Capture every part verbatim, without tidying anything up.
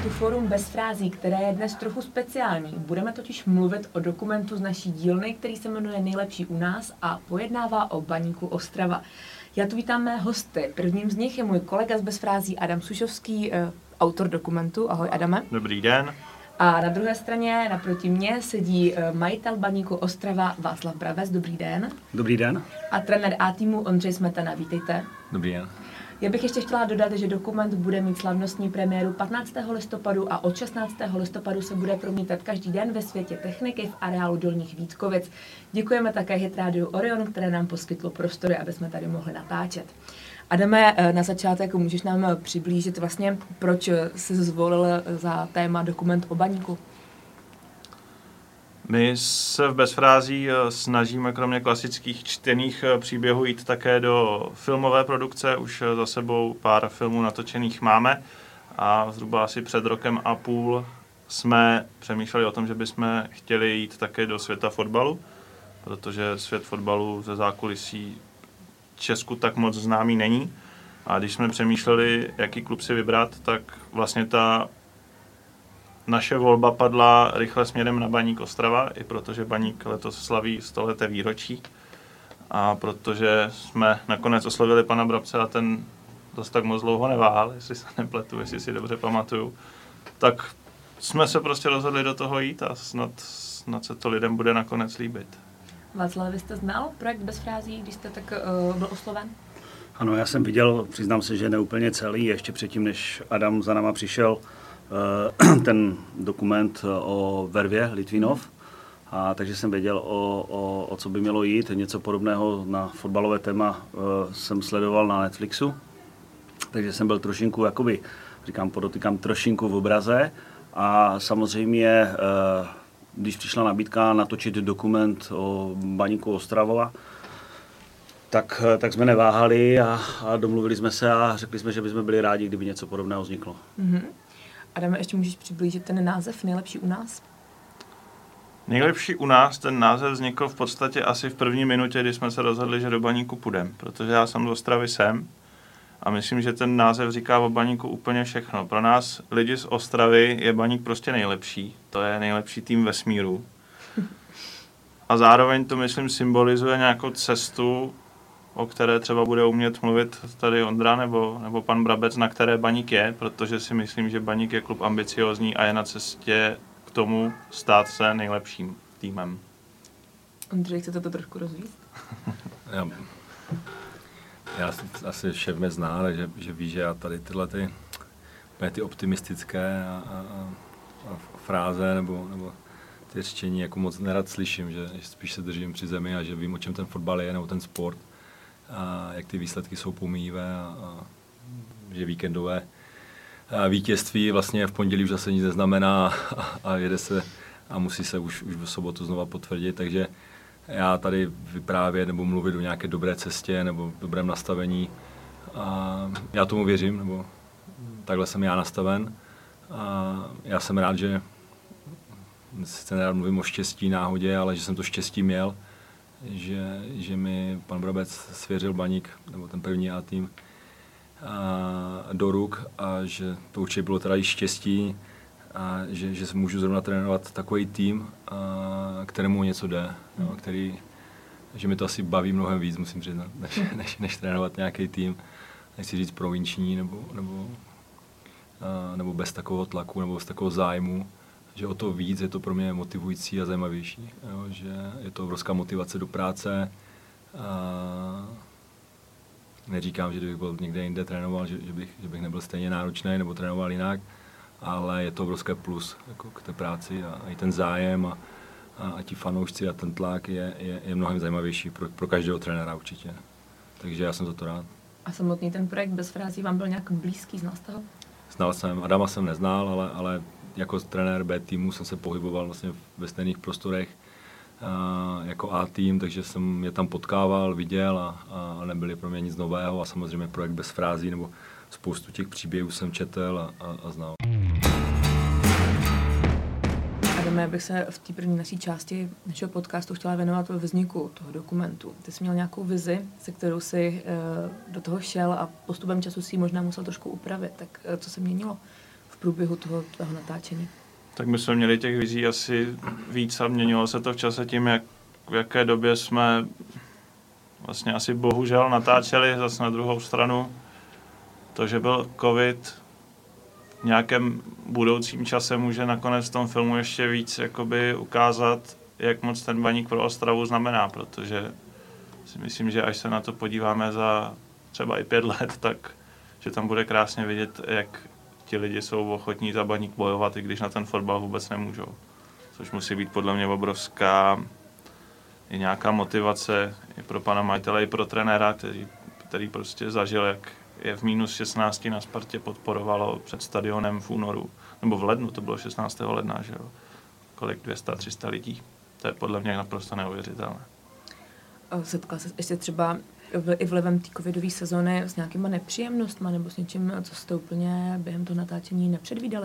podcastu Fórum bez frází, které je dnes trochu speciální. Budeme totiž mluvit o dokumentu z naší dílny, který se jmenuje Nejlepší u nás a pojednává o Baníku Ostrava. Já tu vítám mé hosty. Prvním z nich je můj kolega z Bez frází Adam Sušovský, eh, autor dokumentu. Ahoj, Adame. Dobrý den. A na druhé straně, naproti mně, sedí eh, majitel Baníku Ostrava Václav Brabec. Dobrý den. Dobrý den. A trenér A týmu Ondřej Smetana. Vítejte. Dobrý den. Já bych ještě chtěla dodat, že dokument bude mít slavnostní premiéru patnáctého listopadu a od šestnáctého listopadu se bude promítat každý den ve světě techniky v areálu Dolních Vítkovic. Děkujeme také Hit Rádiu Orion, které nám poskytlo prostory, aby jsme tady mohli natáčet. Adame, na začátek můžeš nám přiblížit vlastně, proč jsi zvolil za téma dokument o Baníku? My se v Bez frází snažíme kromě klasických čtených příběhů jít také do filmové produkce. Už za sebou pár filmů natočených máme a zhruba asi před rokem a půl jsme přemýšleli o tom, že bychom chtěli jít také do světa fotbalu, protože svět fotbalu ze zákulisí Česku tak moc známý není. A když jsme přemýšleli, jaký klub si vybrat, tak vlastně ta naše volba padla rychle směrem na Baník Ostrava, i protože Baník letos slaví stoleté výročí a protože jsme nakonec oslovili pana Brabce a ten dost tak moc dlouho neváhal, jestli se nepletu, jestli si dobře pamatuju, tak jsme se prostě rozhodli do toho jít a snad, snad se to lidem bude nakonec líbit. Václav, vy jste znal projekt Bez frází, když jste tak uh, byl osloven? Ano, já jsem viděl, přiznám se, že ne úplně celý, ještě předtím, než Adam za náma přišel, ten dokument o Vervě Litvinov, a takže jsem věděl, o, o, o co by mělo jít. Něco podobného na fotbalové téma jsem sledoval na Netflixu, takže jsem byl trošinku, jakoby, říkám, podotýkám trošinku v obraze a samozřejmě, když přišla nabídka natočit dokument o Baníku Ostrava, tak, tak jsme neváhali a, a domluvili jsme se a řekli jsme, že bychom byli rádi, kdyby něco podobného vzniklo. Mm-hmm. Adame, ještě můžeš přiblížit ten název Nejlepší u nás? Nejlepší u nás, ten název vznikl v podstatě asi v první minutě, kdy jsme se rozhodli, že do Baníku půjdeme, protože já jsem z Ostravy jsem a myslím, že ten název říká o Baníku úplně všechno. Pro nás lidi z Ostravy je Baník prostě nejlepší, to je nejlepší tým vesmíru. A zároveň to, myslím, symbolizuje nějakou cestu, o které třeba bude umět mluvit tady Ondra nebo, nebo pan Brabec, na které Baník je, protože si myslím, že Baník je klub ambiciózní a je na cestě k tomu stát se nejlepším týmem. Ondřej, chcete to trošku rozvíct? já, já asi šéf mě zná, takže že ví, že já tady tyhle ty, ty optimistické a, a, a fráze nebo, nebo ty řečení jako moc nerad slyším, že, že spíš se držím při zemi a že vím, o čem ten fotbal je nebo ten sport. A jak ty výsledky jsou pomíjivé a, a že víkendové a vítězství vlastně v pondělí už zase nic neznamená a, a jede se a musí se už, už v sobotu znova potvrdit, takže já tady vyprávět nebo mluvit o nějaké dobré cestě nebo dobrém nastavení a já tomu věřím, nebo takhle jsem já nastaven a já jsem rád, že sice nerad mluvím o štěstí, náhodě, ale že jsem to štěstí měl, Že, že mi pan Brabec svěřil Baník, nebo ten první A tým, a, do ruk a že to určitě bylo teda i štěstí a že, že můžu zrovna trénovat takový tým, a, kterému něco jde, mm. jo, který, že mi to asi baví mnohem víc, musím přiznat, než, než, než trénovat nějaký tým, nechci říct provinční nebo, nebo, a, nebo bez takového tlaku nebo bez takového zájmu. Že o to víc je to pro mě motivující a zajímavější. Jo? Že je to obrovská motivace do práce. A neříkám, že kdybych byl někde jinde trénoval, že, že, bych, že bych nebyl stejně náročný nebo trénoval jinak, ale je to obrovské plus jako k té práci a, a i ten zájem a, a, a ti fanoušci a ten tlak je, je, je mnohem zajímavější pro, pro každého trenéra určitě. Takže já jsem za to rád. A samotný ten projekt Bez frází vám byl nějak blízký, znal jste ho? Znal jsem, Adama jsem neznal, ale, ale jako trenér B týmu jsem se pohyboval vlastně ve stejných prostorech a, jako A tým, takže jsem je tam potkával, viděl a, a nebyly pro mě nic nového a samozřejmě projekt Bez frází nebo spoustu těch příběhů jsem četl a, a, a znal. Adame, já bych se v té první naší části našeho podcastu chtěla věnovat vzniku toho dokumentu. Ty jsi měl nějakou vizi, se kterou jsi e, do toho šel a postupem času si ji možná musel trošku upravit. Tak e, co se měnilo v průběhu toho tvého natáčení? Tak my jsme měli těch vizí asi víc a měnilo se to v čase tím, jak, v jaké době jsme vlastně asi bohužel natáčeli. Zase na druhou stranu to, že byl covid, v nějakém budoucím čase může nakonec v tom filmu ještě víc jakoby ukázat, jak moc ten Baník pro Ostravu znamená, protože si myslím, že až se na to podíváme za třeba i pět let, tak že tam bude krásně vidět, jak ti lidi jsou ochotní za Baník bojovat, i když na ten fotbal vůbec nemůžou. Což musí být podle mě obrovská i nějaká motivace i pro pana majitele, i pro trenéra, který, který prostě zažil, jak je v minus šestnáct na Spartě podporovalo před stadionem v únoru, nebo v lednu, to bylo šestnáctého ledna, že jo. Kolik, dvě stě, tři sta lidí. To je podle mě naprosto neuvěřitelné. Setkal se ještě třeba v, i vlivem té covidové sezóny s nějakýma nepříjemnostma nebo s něčím, co jste úplně během toho natáčení nepředvídali?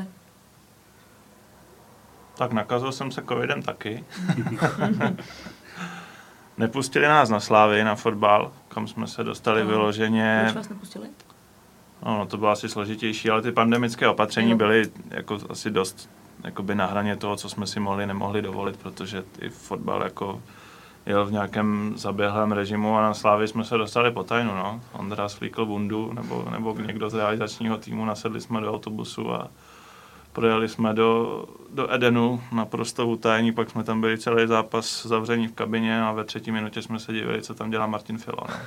Tak nakazil jsem se covidem taky. Nepustili nás na Slávy, na fotbal, kam jsme se dostali no. vyloženě. Proč vás nepustili? No, no, to bylo asi složitější, ale ty pandemické opatření no. byly jako asi dost jakoby na hraně toho, co jsme si mohli, nemohli dovolit, protože i fotbal jako jel v nějakém zaběhlém režimu a na Slávy jsme se dostali po tajnu, no. Ondra svlíkl bundu, nebo, nebo někdo z realizačního týmu, nasedli jsme do autobusu a projeli jsme do, do Edenu naprosto utajení, pak jsme tam byli celý zápas zavření v kabině a ve třetí minutě jsme se divili, co tam dělá Martin Filo, no.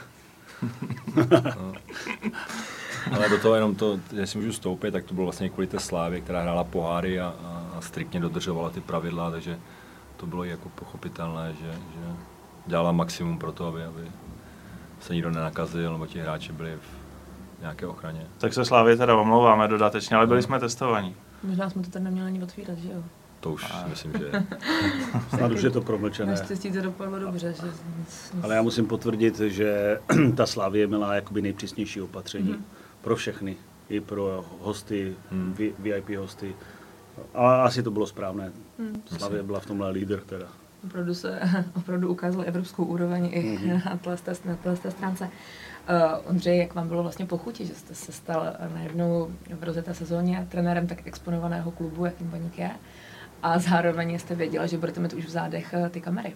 no. Ale do toho jenom to, jestli můžu vstoupit, tak to bylo vlastně kvůli té Slávě, která hrála poháry a, a, a striktně dodržovala ty pravidla, takže to bylo jako pochopitelné, že, že dělala maximum pro to, aby, aby se nikdo nenakazil, nebo ti hráči byli v nějaké ochraně. Tak se Slávě teda omlouváme dodatečně, ale byli jsme testovaní. Možná jsme to tady neměli ani otvírat, že jo? To už a... myslím, že je. Snad už je to promlčené. Naštěstí to dopadlo dobře. Že... Ale já musím potvrdit, že ta Slavie měla jakoby nejpřísnější opatření mm. pro všechny. I pro hosty, mm. V I P hosty. A asi to bylo správné. Mm. Slavie byla v tomhle lídr teda. Opravdu se opravdu ukázal evropskou úroveň i mm-hmm. na této, na této stránce. Uh, Ondřej, jak vám bylo vlastně pochutí, že jste se stal najednou v rozjeté sezóně trenérem tak exponovaného klubu, jakým Baník je, a zároveň jste věděla, že budete mít už v zádech ty kamery?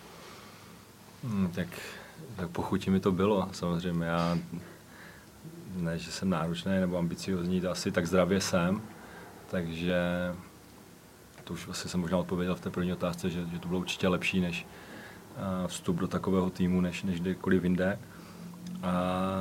Hmm, tak, tak pochutí mi to bylo, samozřejmě. Já ne, že jsem náročný nebo ambiciozní, to asi tak zdravě jsem, takže to už asi jsem možná odpověděl v té první otázce, že, že to bylo určitě lepší než uh, vstup do takového týmu, než, než kdekoliv jinde. A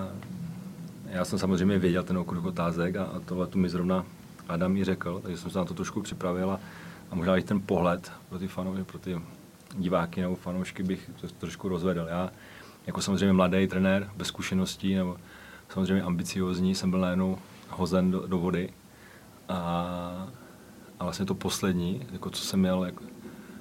já jsem samozřejmě věděl ten okruh otázek a, a tohle tu mi zrovna Adam mi řekl, takže jsem se na to trošku připravil a, a možná i ten pohled pro ty fanoušky, pro ty diváky nebo fanoušky bych to trošku rozvedl. Já jako samozřejmě mladý trenér, bez zkušeností nebo samozřejmě ambiciózní, jsem byl najednou hozen do, do vody a, a vlastně to poslední, jako co jsem měl jako,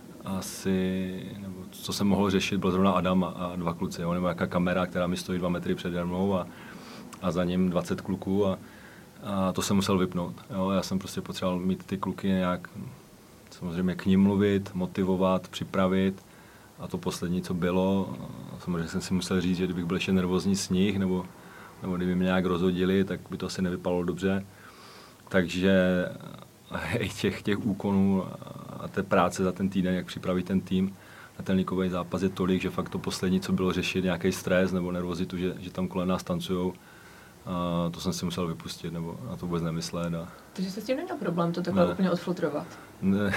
asi, nebo co jsem mohl řešit, byl zrovna Adam a, a dva kluci, jo, nebo jaká kamera, která mi stojí dva metry přede mnou a, a za ním dvacet kluků a, a to jsem musel vypnout. Jo. Já jsem prostě potřeboval mít ty kluky nějak, samozřejmě k ním mluvit, motivovat, připravit a to poslední, co bylo, samozřejmě jsem si musel říct, že kdybych byl ještě nervózní s nich, nebo, nebo kdyby mě nějak rozhodili, tak by to asi nevypadalo dobře. Takže i těch, těch úkonů a té práce za ten týden, jak připravit ten tým na ten ligový zápas je tolik, že fakt to poslední, co bylo řešit, nějaký stres nebo nervozitu, že, že tam kolem nás tancujou, a to jsem si musel vypustit, nebo na to vůbec nemyslet. A... Takže jste s tím neměl problém to takhle ne. úplně odfiltrovat? Ne.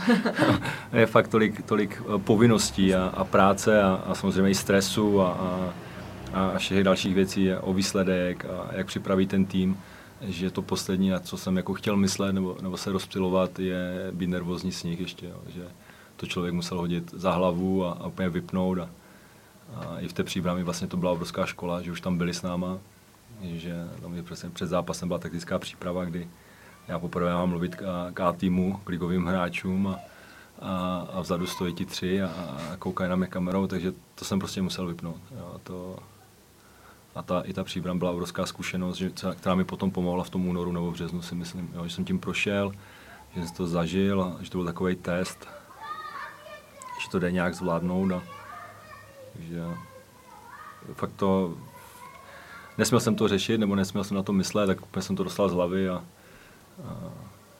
Je fakt tolik, tolik povinností a, a práce a, a samozřejmě i stresu a, a, a všech dalších věcí o výsledek a jak připravit ten tým, že to poslední, na co jsem jako chtěl myslet nebo, nebo se rozptylovat, je být nervózní s nich ještě, jo, že to člověk musel hodit za hlavu a, a úplně vypnout a, a i v té Příbrami vlastně to byla obrovská škola, že už tam byli s náma, že tam je přesně před zápasem byla taktická příprava, kdy já poprvé mám mluvit k, k týmu, k ligovým hráčům a, a, a vzadu stojí ti tři a, a koukají na mě kamerou, takže to jsem prostě musel vypnout. Jo, to, a ta, i ta Příbram byla obrovská zkušenost, že, která mi potom pomohla v tom únoru nebo v březnu, si myslím, jo, že jsem tím prošel, že jsem to zažil a že to byl takový test, že to jde nějak zvládnout. A, takže fakt to, nesměl jsem to řešit, nebo nesměl jsem na to myslet, tak úplně jsem to dostal z hlavy a, a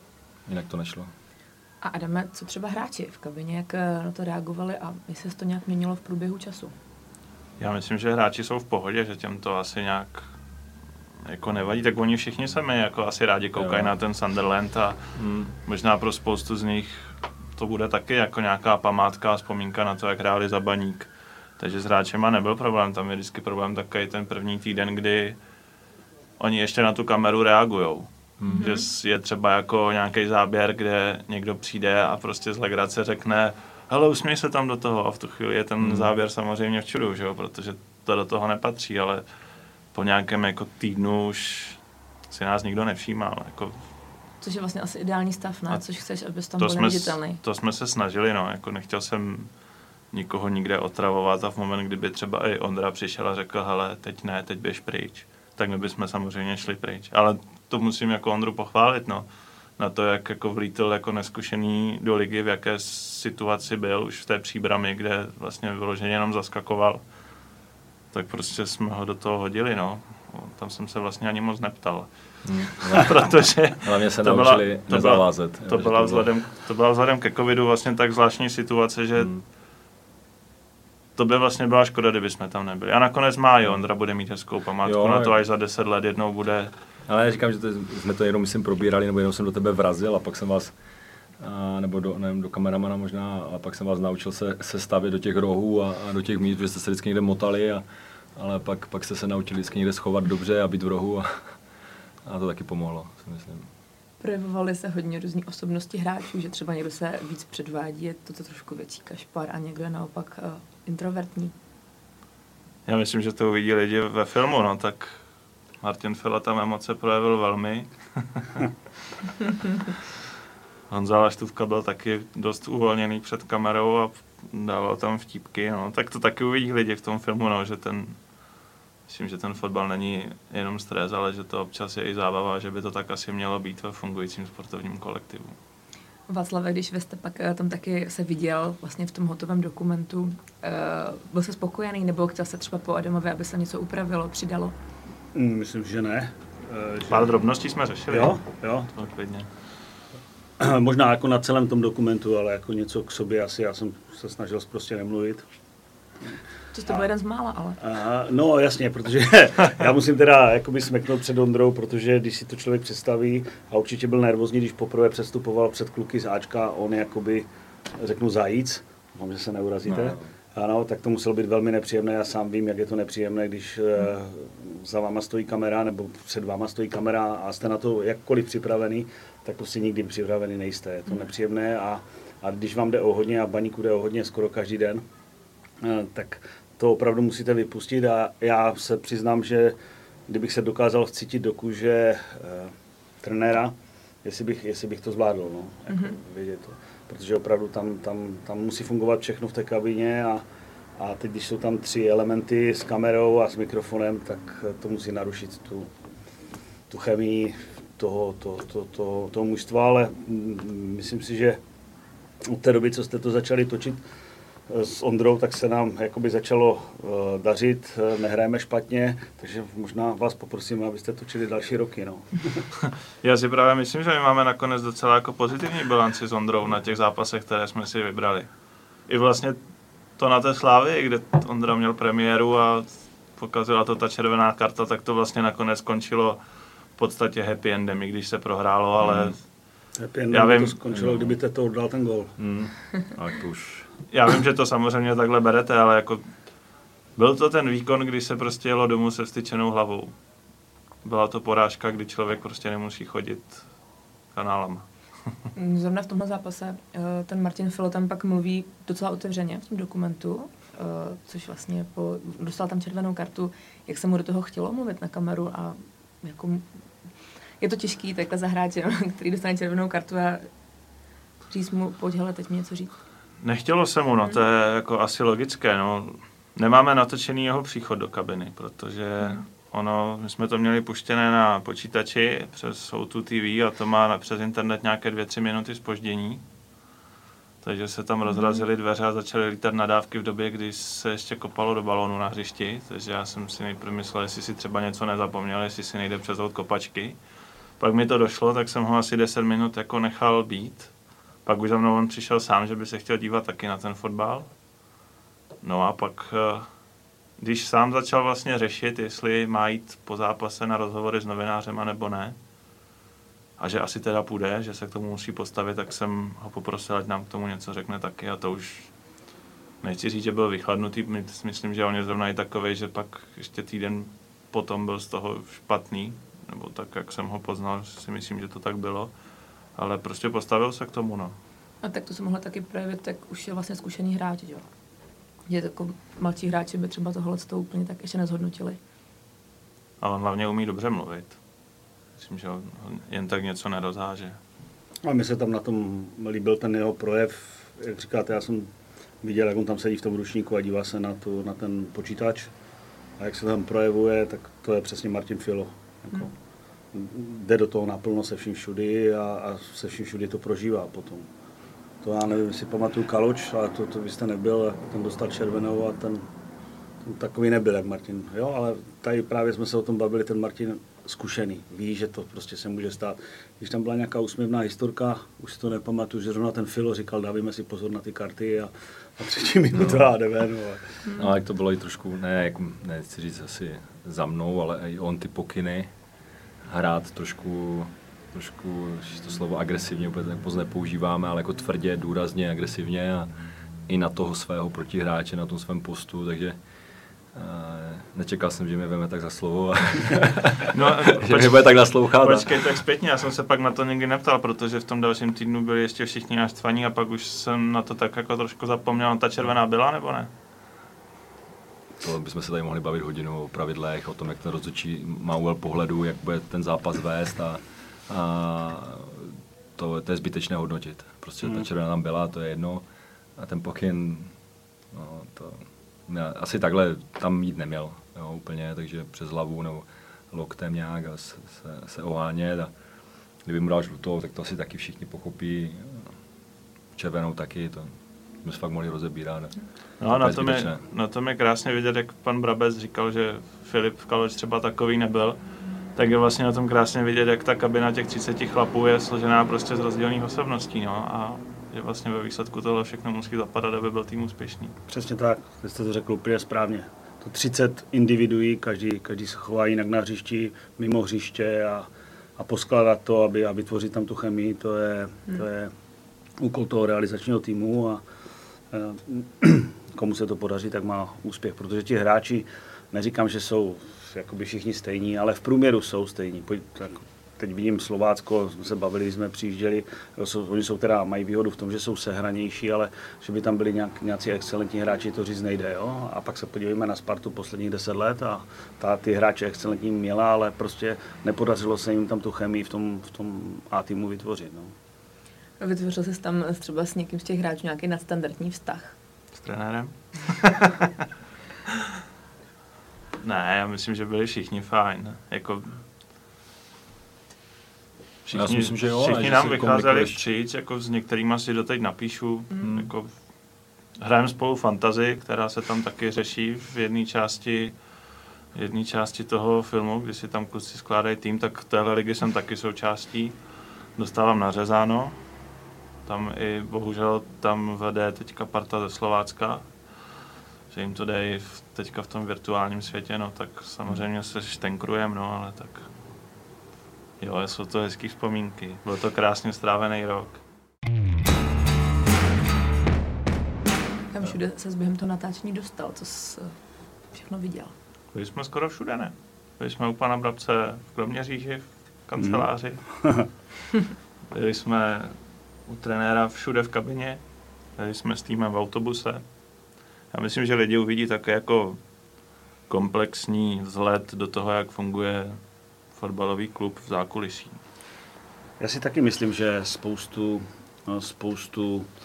jinak to nešlo. A Adame, co třeba hráči v kabině, jak na to reagovali a jestli se to nějak měnilo v průběhu času? Já myslím, že hráči jsou v pohodě, že těm to asi nějak jako nevadí, tak oni všichni sami jako asi rádi koukají jo. na ten Sunderland a hmm. možná pro spoustu z nich to bude taky jako nějaká památka a vzpomínka na to, jak hráli za Baník. Takže s hráčema nebyl problém, tam je vždycky problém takový ten první týden, kdy oni ještě na tu kameru reagujou. Mm-hmm. Že je třeba jako nějaký záběr, kde někdo přijde a prostě z legrace řekne hele, usměj se tam do toho a v tu chvíli je ten mm. záběr samozřejmě v čudu, že jo? Protože to do toho nepatří, ale po nějakém jako týdnu už si nás nikdo nevšímal. Jako... Což je vlastně asi ideální stav, ne? Což chceš, abys tam to byl neviditelný. To jsme se snažili, no, jako nechtěl jsem nikoho nikde otravovat a v moment, kdyby třeba i Ondra přišel a řekl, hele, teď ne, teď běž pryč, tak my bychom samozřejmě šli pryč. Ale to musím jako Ondru pochválit, no. Na to, jak jako vlítl jako neskušený do ligy, v jaké situaci byl už v té Příbrami, kde vlastně vyloženě jenom zaskakoval, tak prostě jsme ho do toho hodili, no. Tam jsem se vlastně ani moc neptal. Hmm. Protože hlavně se to naučili byla, nezavázet. To, to, byla to, vzhledem, to byla vzhledem ke covidu vlastně tak zvláštní situace, že hmm. to by vlastně byla škoda, kdyby jsme tam nebyli. A nakonec má, jo, Ondra bude mít hezkou památku jo, na to, až za deset let jednou bude. Ale já říkám, že to, jsme to jenom myslím probírali, nebo jenom jsem do tebe vrazil a pak jsem vás, a, nebo do, nevím, do kameramana možná, a pak jsem vás naučil se, se stavět do těch rohů a, a do těch míst, že jste se vždycky někde motali, a, ale pak, pak jste se naučili vždycky někde schovat dobře a být v rohu a, a to taky pomohlo, si myslím. Projevovaly se hodně různý osobnosti hráčů, že třeba někdo se víc předvádí, je to trošku větší kašpar a někdo je naopak uh, introvertní. Já myslím, že to uvidí lidi ve filmu, no tak Martin Fila tam emoce projevil velmi. Honza Laštůvka byl taky dost uvolněný před kamerou a dával tam vtípky, no. Tak to taky uvidí lidi v tom filmu, no, že ten, myslím, že ten fotbal není jenom stres, ale že to občas je i zábava, že by to tak asi mělo být ve fungujícím sportovním kolektivu. Václave, když vy jste pak tam taky se viděl vlastně v tom hotovém dokumentu, byl jsi spokojený nebo chtěl se třeba po Adamovi, aby se něco upravilo, přidalo? Myslím, že ne. Že... Pár drobností jsme řešili. Jo, jo. To klidně. Možná jako na celém tom dokumentu, ale jako něco k sobě asi já jsem se snažil prostě nemluvit. To jste byl jeden z mála, ale. A, no jasně, protože já musím teda jakoby smeknout před Ondrou, protože když si to člověk představí, a určitě byl nervózní, když poprvé předstupoval před kluky z Ačka, on jakoby, řeknu zajíc, mám, že se neurazíte, no. Ano, tak to muselo být velmi nepříjemné, já sám vím, jak je to nepříjemné, když hmm. za váma stojí kamera, nebo před váma stojí kamera a jste na to jakkoliv připravený, tak prostě nikdy připravený nejste, je to hmm. nepříjemné a, a když vám jde o hodně a Baníku jde o hodně skoro každý den, tak to opravdu musíte vypustit a já se přiznám, že kdybych se dokázal vcítit do kůže e, trenéra, jestli bych, jestli bych to zvládl, no, jako mm-hmm. vědět to. Protože opravdu tam, tam, tam musí fungovat všechno v té kabině a, a teď, když jsou tam tři elementy s kamerou a s mikrofonem, tak to musí narušit tu, tu chemii toho, to, to, to, toho mužstva, ale myslím si, že od té doby, co jste to začali točit s Ondrou, tak se nám jakoby začalo uh, dařit, nehrajeme špatně, takže možná vás poprosím, abyste točili další roky. No. Já si právě myslím, že my máme nakonec docela jako pozitivní bilanci s Ondrou na těch zápasech, které jsme si vybrali. I vlastně to na té Slávii, kde Ondra měl premiéru a pokazila to ta červená karta, tak to vlastně nakonec skončilo v podstatě happy endem, i když se prohrálo, ale... Hmm. Happy endem já vím, to skončilo, no. Kdyby to oddal ten gól. Hmm. Tak to už... Já vím, že to samozřejmě takhle berete, ale jako byl to ten výkon, kdy se prostě jelo domů se vstyčenou hlavou. Byla to porážka, kdy člověk prostě nemusí chodit kanálama. Zrovna v tomhle zápase ten Martin Filo tam pak mluví docela otevřeně v tom dokumentu, což vlastně po, dostal tam červenou kartu, jak se mu do toho chtělo mluvit na kameru a jako je to těžký takhle za hráče, který dostane červenou kartu a říct mu, pojď hele, teď mi něco říct. Nechtělo se mu, no, to je jako asi logické, no. Nemáme natočený jeho příchod do kabiny, protože hmm. ono, my jsme to měli puštěné na počítači přes O dva T V a to má přes internet nějaké dvě, tři minuty zpoždění. Takže se tam hmm. rozrazily dveře a začaly lítat nadávky v době, kdy se ještě kopalo do balónu na hřišti, takže já jsem si nejprve myslel, jestli si třeba něco nezapomněl, jestli si nejde přezout kopačky. Pak mi to došlo, tak jsem ho asi deset minut jako nechal být. Pak už za mnou on přišel sám, že by se chtěl dívat taky na ten fotbal. No a pak, když sám začal vlastně řešit, jestli má jít po zápase na rozhovory s novinářema nebo ne, a že asi teda půjde, že se k tomu musí postavit, tak jsem ho poprosil, ať nám k tomu něco řekne taky a to už nechci říct, že byl vychladnutý, myslím, že on je zrovna i takovej, že pak ještě týden potom byl z toho špatný, nebo tak, jak jsem ho poznal, si myslím, že to tak bylo, ale prostě postavil se k tomu, no. A tak to se mohlo taky projevit, tak už je vlastně zkušený hráč, jo? Že jako mladší hráči by třeba tohle to úplně tak ještě nezhodnotili. A on hlavně umí dobře mluvit. Myslím, že on jen tak něco nerozháže. A mi se tam na tom líbil ten jeho projev, jak říkáte, já jsem viděl, jak on tam sedí v tom ručníku a dívá se na, tu, na ten počítač. A jak se tam projevuje, tak to je přesně Martin Filo. Jako, hmm. Jde do toho naplno se vším všudy a, a se vším všudy to prožívá potom. To já nevím, jestli pamatuju Kaloč, ale to, to byste nebyl, ten dostal červenou a ten, ten takový nebyl jak Martin. Jo, ale tady právě jsme se o tom bavili, ten Martin zkušený, ví, že to prostě se může stát. Když tam byla nějaká úsměvná historka, už si to nepamatuju, že zrovna ten Filo říkal, dávíme si pozor na ty karty a, a třetí minuta no. a jdeme. No. no ale to bylo i trošku, ne, jako, nechci říct asi za mnou, ale i on ty pokyny hrát trošku, trošku, to slovo agresivně úplně tak moc nepoužíváme, ale jako tvrdě, důrazně, agresivně a i na toho svého protihráče, na tom svém postu, takže Uh, nečekal jsem, že mě veme tak za slovo a no, že mě bude tak naslouchat. Počkej, tak zpětně, já jsem se pak na to nikdy neptal, protože v tom dalším týdnu byli ještě všichni naštvaní a pak už jsem na to tak jako trošku zapomněl. Ta červená byla, nebo ne? To bychom se tady mohli bavit hodinu o pravidlech, o tom, jak ten rozhodčí má úhel pohledu, jak bude ten zápas vést a, a to, to je zbytečné hodnotit. Prostě hmm. ta červená tam byla, to je jedno a ten pokyn, no to... Já asi takhle tam jít neměl, jo, úplně, takže přes hlavu nebo loktem nějak a se, se, se ohánět a kdyby mu dal žlutou, tak to asi taky všichni pochopí, červenou taky, to jsme se fakt mohli rozebírat. No na tom, je, na tom je krásně vidět, jak pan Brabec říkal, že Filip Kaloč třeba takový nebyl, tak je vlastně na tom krásně vidět, jak ta kabina těch třiceti chlapů je složená prostě z rozdílných osobností, no, a že vlastně ve výsledku tohle všechno musí zapadat, aby byl tým úspěšný. Přesně tak, vy jste to řekl úplně správně. To třicet individuí, každý, každý se chová jinak na hřišti, mimo hřiště a, a poskládat to, aby, aby tvořit tam tu chemii, to je, hmm. to je úkol toho realizačního týmu a, a komu se to podaří, tak má úspěch, protože ti hráči, neříkám, že jsou jakoby všichni stejní, ale v průměru jsou stejní. Pojď, tak, teď vidím Slovácko, jsme se bavili, jsme přijížděli, jsou, oni jsou teda, mají výhodu v tom, že jsou sehranější, ale že by tam byli nějak, nějací excelentní hráči, to říct nejde. Jo? A pak se podívejme na Spartu posledních deset let a ta, ty hráče excelentní měla, ale prostě nepodařilo se jim tam tu chemii v tom, v tom A týmu vytvořit. No. Vytvořil jsi tam třeba s někým z těch hráčů nějaký nadstandardní vztah? S trenérem? Ne, já myslím, že byli všichni fajn. Jako všichni, myslím, že jo, všichni nám vycházeli vstříc, jako s některýma si doteď napíšu. Mm. Jako hrajeme spolu fantazii, která se tam taky řeší v jedné části, jedné části toho filmu, kdy si tam kluci skládají tým, tak téhle ligy jsem taky součástí. Dostávám nařezáno. Tam i bohužel tam vede teďka parta ze Slovácka, že jim to jde teďka v tom virtuálním světě, no tak samozřejmě se štenkrujem, no ale tak jo, jsou to hezký vzpomínky. Byl to krásně strávený rok. Kam všude se s během toho natáčení dostal, co jsi všechno viděl? Byli jsme skoro všude, ne? Byli jsme u pana Brabce v Kroměříži, v kanceláři. Byli jsme u trenéra všude v kabině. Byli jsme s týmem v autobuse. Já myslím, že lidi uvidí také jako komplexní vzhled do toho, jak funguje fotbalový klub v zákulisí. Já si taky myslím, že spoustu, spoustu uh,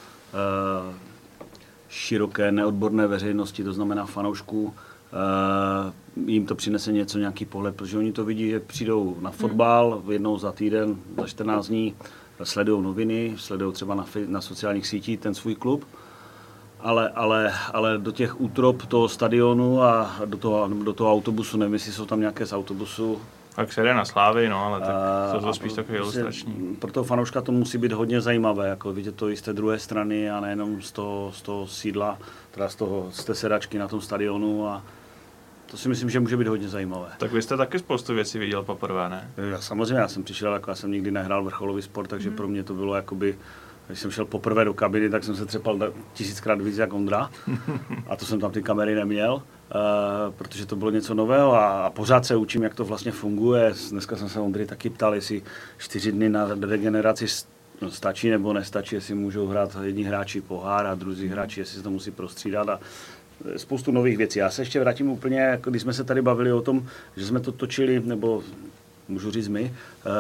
široké neodborné veřejnosti, to znamená fanoušků, uh, jim to přinese něco, nějaký pohled, protože oni to vidí, že přijdou na fotbal jednou za týden, za čtrnáct dní, sledují noviny, sledují třeba na, na sociálních sítích ten svůj klub, ale, ale, ale do těch útrop toho stadionu a do toho, do toho autobusu, nevím, jestli jsou tam nějaké z autobusu, Tak se jde na Slávy, no, ale tak A, to je spíš takový ilustrační. Pro toho fanouška to musí být hodně zajímavé, jako vidět to i z té druhé strany a nejenom z toho, z toho sídla, teda z, toho, z té sedačky na tom stadionu a to si myslím, že může být hodně zajímavé. Tak vy jste taky spoustu věcí viděl poprvé, ne? Já samozřejmě, já jsem přišel, jako já jsem nikdy nehrál vrcholový sport, takže hmm. pro mě to bylo jakoby, když jsem šel poprvé do kabiny, tak jsem se třepal tisíckrát víc jak Ondra a to jsem tam ty kamery neměl, uh, protože to bylo něco nového a, a pořád se učím, jak to vlastně funguje. Dneska jsem se Ondry taky ptal, jestli čtyři dny na regeneraci no, stačí nebo nestačí, jestli můžou hrát jedni hráči pohár a druzí hráči, jestli se to musí prostřídat a spoustu nových věcí. Já se ještě vrátím úplně, jako když jsme se tady bavili o tom, že jsme to točili, nebo můžu říct my,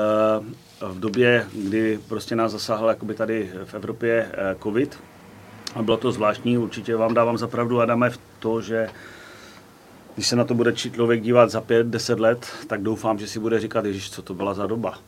v době, kdy prostě nás zasáhl jakoby tady v Evropě covid. A bylo to zvláštní, určitě vám dávám za pravdu, Adame, v to, že když se na to bude člověk dívat za pět, deset let, tak doufám, že si bude říkat, ježiš, co to byla za doba.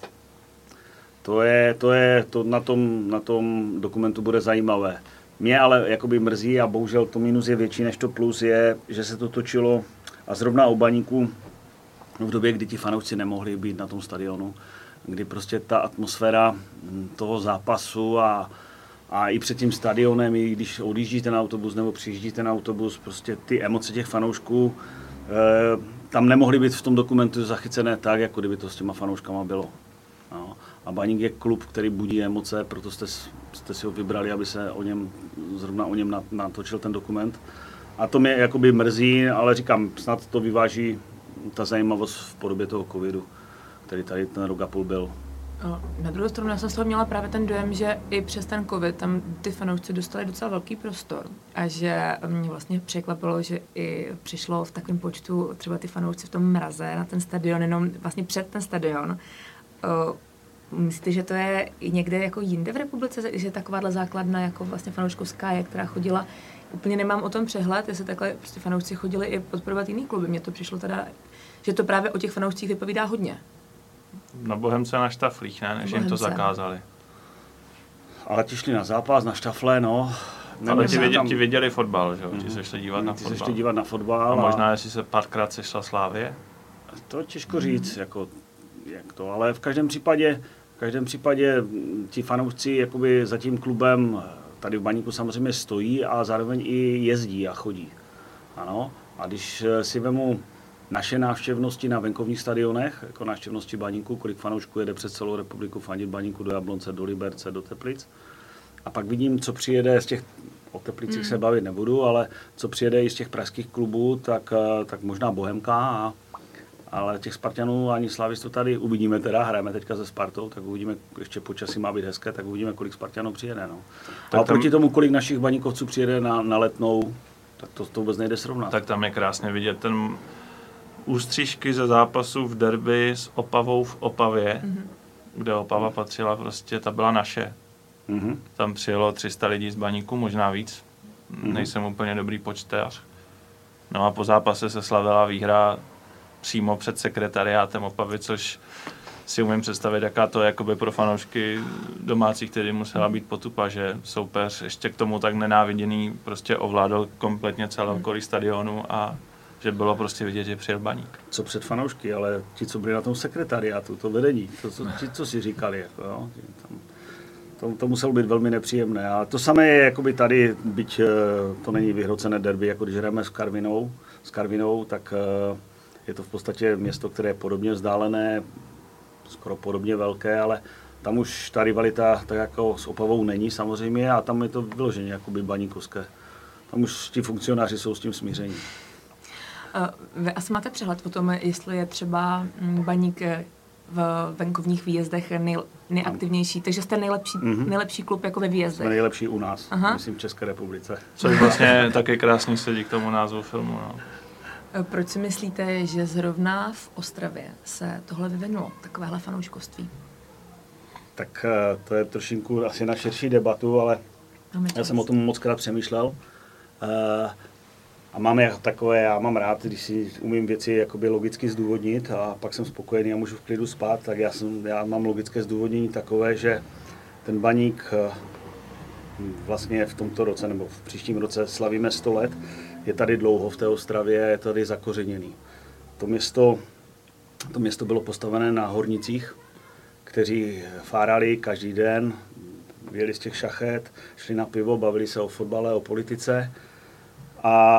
To je, to je, to na tom, na tom dokumentu bude zajímavé. Mě ale jakoby mrzí a bohužel to minus je větší než to plus je, že se to točilo a zrovna o Baníku v době, kdy ti fanoušci nemohli být na tom stadionu, kdy prostě ta atmosféra toho zápasu a, a i před tím stadionem, i když odjíždíte na autobus nebo přijíždíte na autobus, prostě ty emoce těch fanoušků e, tam nemohly být v tom dokumentu zachycené tak, jako kdyby to s těma fanouškama bylo. No. A Baník je klub, který budí emoce, proto jste, jste si ho vybrali, aby se o něm, zrovna o něm natočil ten dokument. A to mě jakoby mrzí, ale říkám, snad to vyváží ta zajímavost v podobě toho covidu, který tady ten rok a půl byl. Na druhou stranu já jsem z toho měla právě ten dojem, že i přes ten covid tam ty fanoušci dostali docela velký prostor a že mě vlastně překvapilo, že i přišlo v takovém počtu třeba ty fanoušci v tom mraze na ten stadion, jenom vlastně před ten stadion. Myslíte, že to je i někde jako jinde v republice, že takováhle základna jako vlastně fanouškovská je, která chodila, úplně nemám o tom přehled, jestli takhle prostě fanoušci chodili i podporovat jiný kluby. Mně to přišlo teda, že to právě o těch fanoušcích vypovídá hodně. Na Bohemce na štaflích, ne? Než jim to zakázali. Ale ti šli na zápas, na štafle, no. Ale ti, věděli, tam... ti věděli fotbal, že jo? Ti se šli dívat mm, na ti fotbal. se šli dívat na fotbal. A možná, jestli se párkrát sešla Slávie? To těžko říct, mm. jako, jak to, ale v každém případě, v každém případě ti fanoušci jakoby za tím klubem tady v Baníku samozřejmě stojí a zároveň i jezdí a chodí. Ano. A když si vemu naše návštěvnosti na venkovních stadionech, jako návštěvnosti Baníku, kolik fanoušků jede přes celou republiku fandit Baníku do Jablonce, do Liberce, do Teplic. A pak vidím, co přijede z těch, o Teplicích mm. se bavit nebudu, ale co přijede i z těch pražských klubů, tak, tak možná Bohemka, a, ale těch Spartanů ani Slávistů tady uvidíme teda, hrajeme teďka se Spartou, tak uvidíme, ještě počasí má být hezké, tak uvidíme, kolik Spartanů přijede. No. A proti tomu, kolik našich baníkovců přijede na, na Letnou, tak to, to vůbec nejde srovnat. Tak tam je krásně vidět ten ústřížky ze zápasů v derby s Opavou v Opavě, mm-hmm. kde Opava patřila prostě, ta byla naše. Mm-hmm. Tam přijelo tři sta lidí z Baníku, možná víc. Mm-hmm. Nejsem úplně dobrý počtář. No a po zápase se slavila výhra přímo před sekretariátem Opavy, což si umím představit, jaká to je jakoby pro fanoušky domácích, který musela být potupa, že soupeř ještě k tomu tak nenáviděný prostě ovládl kompletně celé okolí stadionu a že bylo prostě vidět, že přijel Baník. Co před fanoušky, ale ti, co byli na tom sekretariátu, to vedení, to, co, ti, co si říkali, jako, jo, tam, to, to muselo být velmi nepříjemné. A to samé je jakoby tady, byť to není vyhrocené derby, jako když hrajeme s Karvinou, s Karvinou, tak je to v podstatě město, které je podobně vzdálené, skoro podobně velké, ale tam už ta rivalita tak jako s Opavou není samozřejmě a tam je to vyloženě jakoby baníkovské. Tam už ti funkcionáři jsou s tím smíření. Vy asi máte přehled o tom, jestli je třeba Baník v venkovních výjezdech nej, nejaktivnější, takže jste nejlepší, mm-hmm. nejlepší klub jako ve výjezdech. Jsme nejlepší u nás, Aha. myslím v České republice. Což vlastně taky krásně sedí k tomu názvu filmu. No. Proč si myslíte, že zrovna v Ostravě se tohle vyvinulo, takovéhle fanouškovství? Tak to je trošinku asi na širší debatu, ale já jsem o tom moc krát přemýšlel. A mám je takové, já mám rád, když si umím věci jakoby logicky zdůvodnit a pak jsem spokojený a můžu v klidu spát, tak já, jsem, já mám logické zdůvodnění takové, že ten Baník vlastně v tomto roce nebo v příštím roce slavíme sto let, je tady dlouho v té Ostravě, je tady zakořeněný. To město To město bylo postavené na hornicích, kteří fárali každý den, jeli z těch šachet, šli na pivo, bavili se o fotbale, o politice a,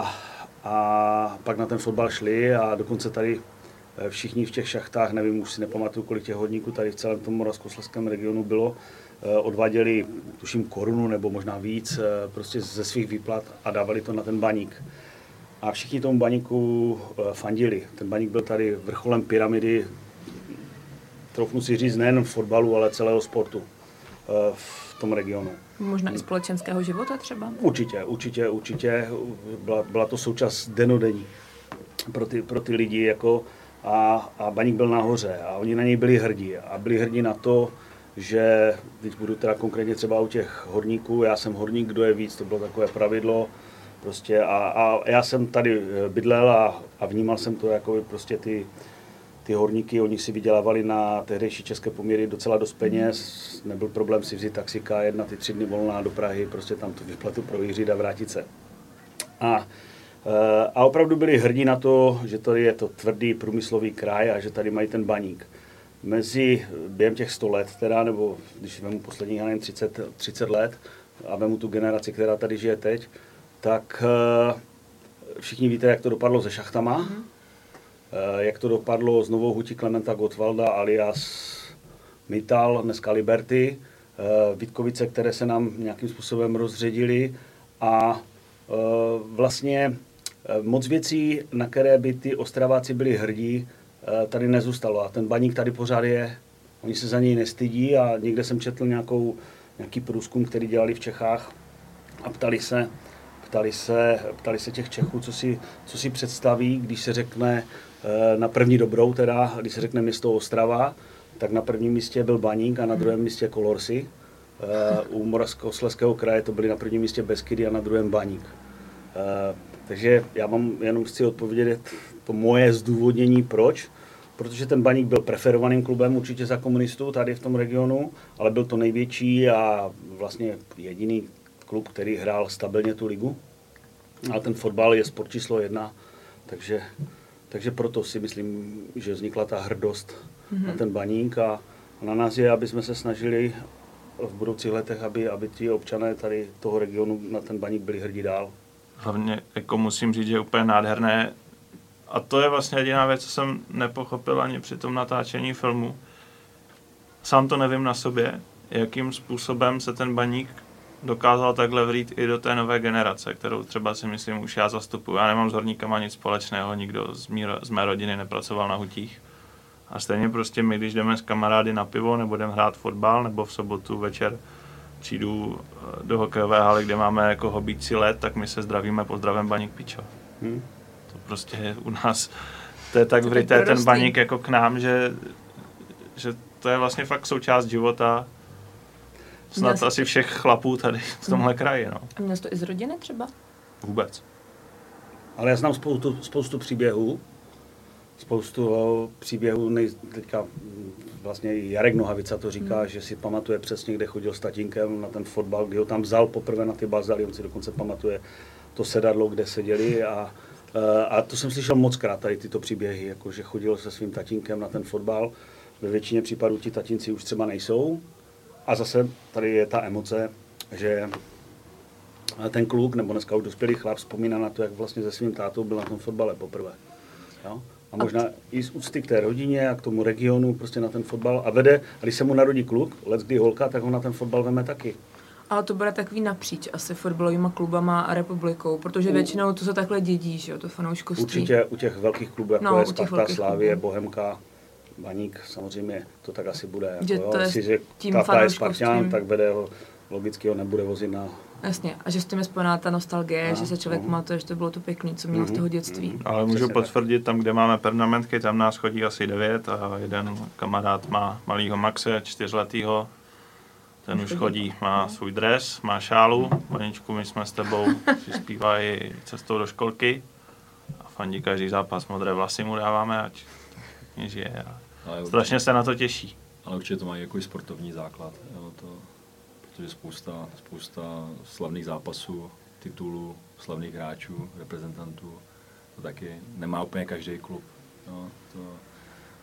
a pak na ten fotbal šli a dokonce tady všichni v těch šachtách, nevím, už si nepamatuju, kolik těch horníků tady v celém tom moravskoslezském regionu bylo, odváděli, tuším, korunu nebo možná víc prostě ze svých výplat a dávali to na ten baník. A všichni tomu baníku fandili. Ten baník byl tady vrcholem pyramidy, troufnu si říct, nejen v fotbalu, ale celého sportu v tom regionu. Možná i společenského života třeba? Určitě, určitě, určitě. Byla, byla to součást dennodenní pro ty, pro ty lidi. Jako, a, a baník byl nahoře a oni na něj byli hrdí. A byli hrdí na to, že, když budu teda konkrétně třeba u těch horníků, já jsem horník, kdo je víc, to bylo takové pravidlo. Prostě a, a já jsem tady bydlel a, a vnímal jsem to jako prostě ty, ty horníky, oni si vydělávali na tehdejší české poměry docela dost peněz, nebyl problém si vzít taxika, jet na ty tři dny volná do Prahy, prostě tam tu výplatu provířit a vrátit se. A, a opravdu byli hrdí na to, že tady je to tvrdý průmyslový kraj a že tady mají ten baník. Mezi během těch sto let, teda, nebo když vemu posledních, já nevím, třicet, třicet let a vemu tu generaci, která tady žije teď, tak všichni víte, jak to dopadlo se šachtama, mm. jak to dopadlo s novou hutí Klementa Gottwalda alias Mittal, dneska Liberty, Vítkovice, které se nám nějakým způsobem rozředily a vlastně moc věcí, na které by ty Ostraváci byli hrdí, tady nezůstalo a ten baník tady pořád je. Oni se za něj nestydí a někde jsem četl nějakou, nějaký průzkum, který dělali v Čechách a ptali se, Ptali se, ptali se těch Čechů, co si, co si představí, když se řekne na první dobrou, teda, když se řekne město Ostrava, tak na prvním místě byl baník a na druhém místě Kolorsy. U Moravskoslezského kraje to byly na prvním místě Beskydy a na druhém baník. Takže já vám jenom chci odpovědět to moje zdůvodnění, proč. Protože ten baník byl preferovaným klubem určitě za komunistů tady v tom regionu, ale byl to největší a vlastně jediný klub, který hrál stabilně tu ligu. A ten fotbal je sport číslo jedna, takže, takže proto si myslím, že vznikla ta hrdost mm-hmm. na ten baník a, a na nás je, aby jsme se snažili v budoucích letech, aby, aby ti občané tady toho regionu na ten baník byli hrdí dál. Hlavně jako musím říct, že je úplně nádherné a to je vlastně jediná věc, co jsem nepochopil ani při tom natáčení filmu. Sám to nevím na sobě, jakým způsobem se ten baník dokázal takhle vrít i do té nové generace, kterou třeba si myslím už já zastupuji. Já nemám s horníkama nic společného, nikdo z, mý, z mé rodiny nepracoval na hutích. A stejně prostě my, když jdeme s kamarády na pivo, nebo jdeme hrát fotbal, nebo v sobotu večer přijdu do hokejové haly, kde máme jako hobící let, tak my se zdravíme pozdravem baník pičo. Hmm. To prostě je u nás, to je tak vryté ten baník jako k nám, že, že to je vlastně fakt součást života. Snad jsi... asi všech chlapů tady v tomhle kraji, no. A měl jsi to i z rodiny třeba? Vůbec. Ale já znám spoustu, spoustu příběhů. Spoustu příběhů, nej, teďka vlastně Jarek Nohavica to říká, hmm. že si pamatuje přesně, kde chodil s tatínkem na ten fotbal, kdy ho tam vzal poprvé na ty bazaly, on si dokonce pamatuje to sedadlo, kde seděli a, a to jsem slyšel mockrát tady tyto příběhy, jako že chodil se svým tatínkem na ten fotbal. Ve většině případů ti tatínci už třeba nejsou. A zase tady je ta emoce, že ten kluk, nebo dneska už dospělý chlap, vzpomíná na to, jak vlastně se svým tátou byl na tom fotbale poprvé. Jo? A možná i z úcty k té rodině a k tomu regionu, prostě na ten fotbal. A vede, a když se mu narodí kluk, leckdy holka, tak ho na ten fotbal veme taky. Ale to bude takový napříč asi fotbalovýma klubama a republikou, protože u, většinou to se takhle dědí, že jo, to fanouškovství. Určitě u těch velkých klubů, jako no, je Sparta, Slávie, Bohemka, Baník, samozřejmě to tak asi bude. Že jako, to je si, že táta je Spartan, tak vede ho, logicky ho nebude vozit na... Jasně, a že s tím je spojená ta nostalgie, a, že se člověk uh-huh. pamatuje, že to bylo to pěkný, co měl uh-huh. z toho dětství. Uh-huh. Ale můžu potvrdit, tam, kde máme pernamentky, tam nás chodí asi devět a jeden kamarád má malýho Maxe, čtyřletýho, ten už chodí, má svůj dres, má šálu, Vaničku, my jsme s tebou, si zpívají cestou do školky a fandí každý zápas, modré vlasy mu dáváme, ať žije. Strašně se na to těší. Ale určitě to mají jako i sportovní základ, jo, to, protože spousta, spousta slavných zápasů, titulů, slavných hráčů, reprezentantů, to taky nemá úplně každý klub. Jo, to,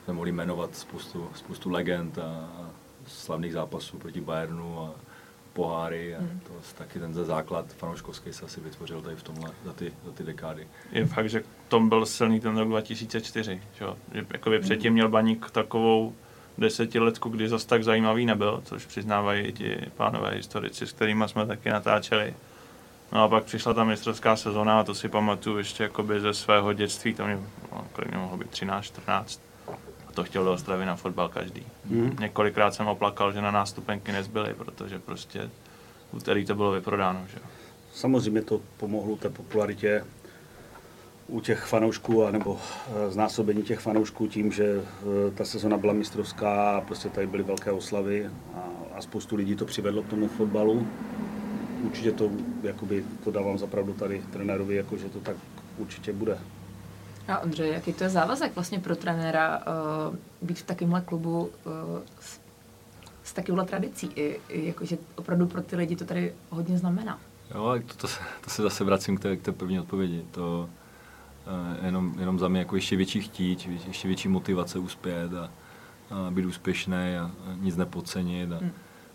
jsme mohli jmenovat spoustu, spoustu legend a slavných zápasů proti Bayernu a poháry a to taky ten základ fanouškovský se asi vytvořil tady v tomhle za ty, za ty dekády. Je fakt, že Tom byl silný ten rok dva tisíce čtyři, že jo? Jakoby předtím měl Baník takovou desetiletku, kdy zas tak zajímavý nebyl, což přiznávají i ti pánové historici, s kterými jsme taky natáčeli. No a pak přišla ta mistrovská sezona a to si pamatuju ještě jakoby ze svého dětství, to mě, no, kolik mě mohlo být, třináct, čtrnáct. A to chtěl do Ostravy na fotbal každý. Mm. Několikrát jsem oplakal, že na nástupenky nezbyly, protože prostě v úterý to bylo vyprodáno. Že? Samozřejmě to pomohlo té popularitě u těch fanoušků, anebo znásobení těch fanoušků tím, že ta sezona byla mistrovská a prostě tady byly velké oslavy a, a spoustu lidí to přivedlo k tomu fotbalu. Určitě to, jakoby, to dávám zapravdu tady trenérovi, jako, že to tak určitě bude. A Ondřej, jaký to je závazek vlastně pro trenéra uh, být v takovémhle klubu uh, s, s takovouhle tradicí? I, i jakože opravdu pro ty lidi to tady hodně znamená. Jo, to, to, to se zase vracím k té, k té první odpovědi. To uh, jenom, jenom za mě jako ještě větší chtít, ještě větší motivace uspět a, a být úspěšný a, a nic nepodcenit. A, hmm.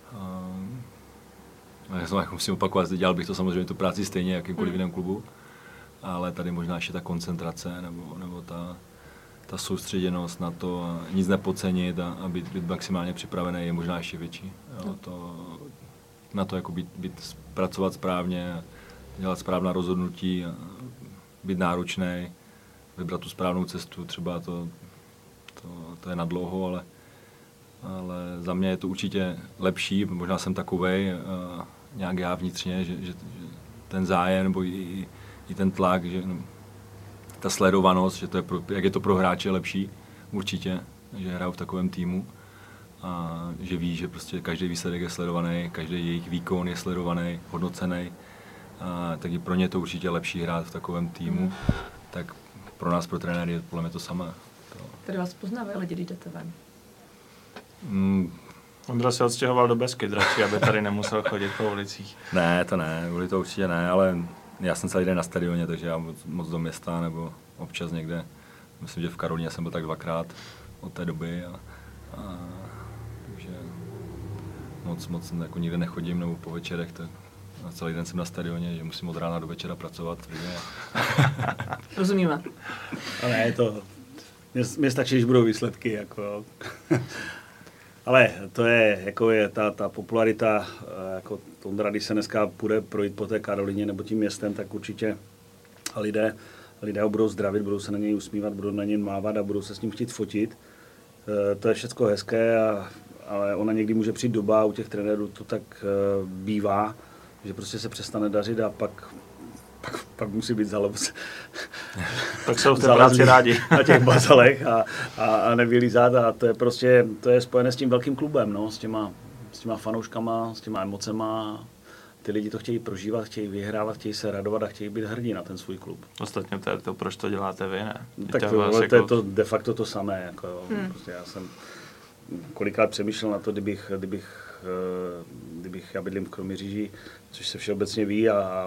a, já jsem jako musím opakovat, dělal bych to samozřejmě tu práci stejně jakýmkoliv hmm. jiném klubu. Ale tady možná ještě ta koncentrace nebo, nebo ta, ta soustředěnost na to a nic nepodcenit a, a být, být maximálně připravený je možná ještě větší. Jo, to, na to jako být, být, pracovat správně, dělat správná rozhodnutí, a být náročný, vybrat tu správnou cestu, třeba to, to, to je nadlouho, ale, ale za mě je to určitě lepší, možná jsem takovej nějak já vnitřně, že, že, že ten zájem nebo i i ten tlak, že no, ta sledovanost, že to je pro, jak je to pro hráče lepší, určitě, že hrajou v takovém týmu a že ví, že prostě každý výsledek je sledovaný, každý jejich výkon je sledovaný, hodnocený, a tak i pro ně to určitě lepší hrát v takovém týmu, mm. tak pro nás, pro trenéry je podle mě to samé. To... Tady vás poznávají lidi, když jdete ven? Mm. Ondra se odstěhoval do Beskyd radši, aby tady nemusel chodit po ulicích. Ne, to ne, kvůli to určitě ne, ale já jsem celý den na stadioně, takže já moc, moc do města nebo občas někde. Myslím, že v Karolíně jsem byl tak dvakrát od té doby. A, a, takže moc, moc jako nikde nechodím nebo po večerech. Tak celý den jsem na stadioně, že musím od rána do večera pracovat. Rozumíme. Ale ne, to... Mně stačí, když budou výsledky. Jako. Ale to je, jako je ta, ta popularita, jako Ondra, když se dneska půjde projít po té Karolíně nebo tím městem, tak určitě lidé, lidé ho budou zdravit, budou se na něj usmívat, budou na něj mávat a budou se s ním chtít fotit. E, to je všecko hezké, a, ale ona někdy může přijít doba, u těch trenérů to tak e, bývá, že prostě se přestane dařit a pak, pak, pak musí být zaloz. Tak jsou v té práci rádi. Na těch bazalech a, a, a nevylízat a to je prostě, to je spojené s tím velkým klubem, no, s těma, s těma fanouškama, s těma emocema. Ty lidi to chtějí prožívat, chtějí vyhrávat, chtějí se radovat a chtějí být hrdí na ten svůj klub. Ostatně to je to, proč to děláte vy, ne? Tak to, to, jako... to je to de facto to samé. Jako, jo. Hmm. Prostě já jsem kolikrát přemýšlel na to, kdybych, kdybych, kdybych já bydlím v Kroměříži, což se všeobecně ví a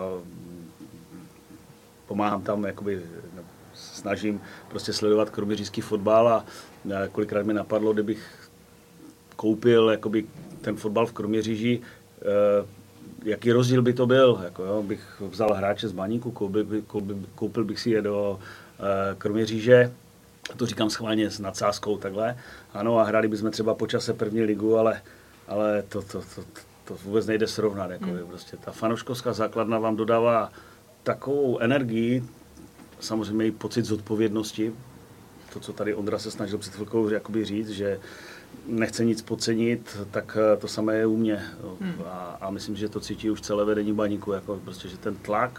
pomáhám tam, jakoby, snažím prostě sledovat kroměřížský fotbal a kolikrát mi napadlo, kdybych koupil jakoby, ten fotbal v Kroměříži, jaký rozdíl by to byl, jako, jo, bych vzal hráče z Baníku, koupil, by, koupil, koupil bych si je do Kroměříže, to říkám schválně s nadsázkou takhle, ano, a hráli bychom třeba po čase první ligu, ale, ale to, to, to, to vůbec nejde srovnat, jako, hmm. prostě ta fanouškovská základna vám dodává takovou energii, samozřejmě i pocit zodpovědnosti, to, co tady Ondra se snažil před chvilkou jakoby říct, že nechce nic podcenit, tak to samé je u mě. Hmm. A, a myslím, že to cítí už celé vedení Baníku, jako prostě, že ten tlak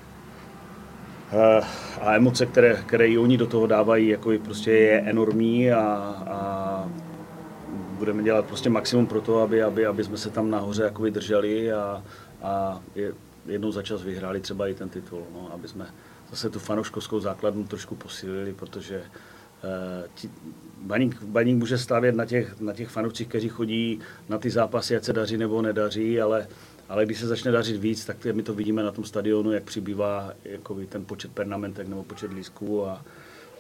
a emoce, které, které i oni do toho dávají, jako prostě je enormní a, a budeme dělat prostě maximum pro to, aby, aby, aby jsme se tam nahoře jakoby drželi a, a je, jednou za čas vyhráli třeba i ten titul, no, aby jsme zase tu fanouškovskou základnu trošku posílili, protože uh, ti, Baník, Baník může stavět na těch, na těch fanoušcích, kteří chodí na ty zápasy, ať se daří nebo nedaří, ale, ale když se začne dařit víc, tak my to vidíme na tom stadionu, jak přibývá jakoby ten počet pernamentek nebo počet lístků a,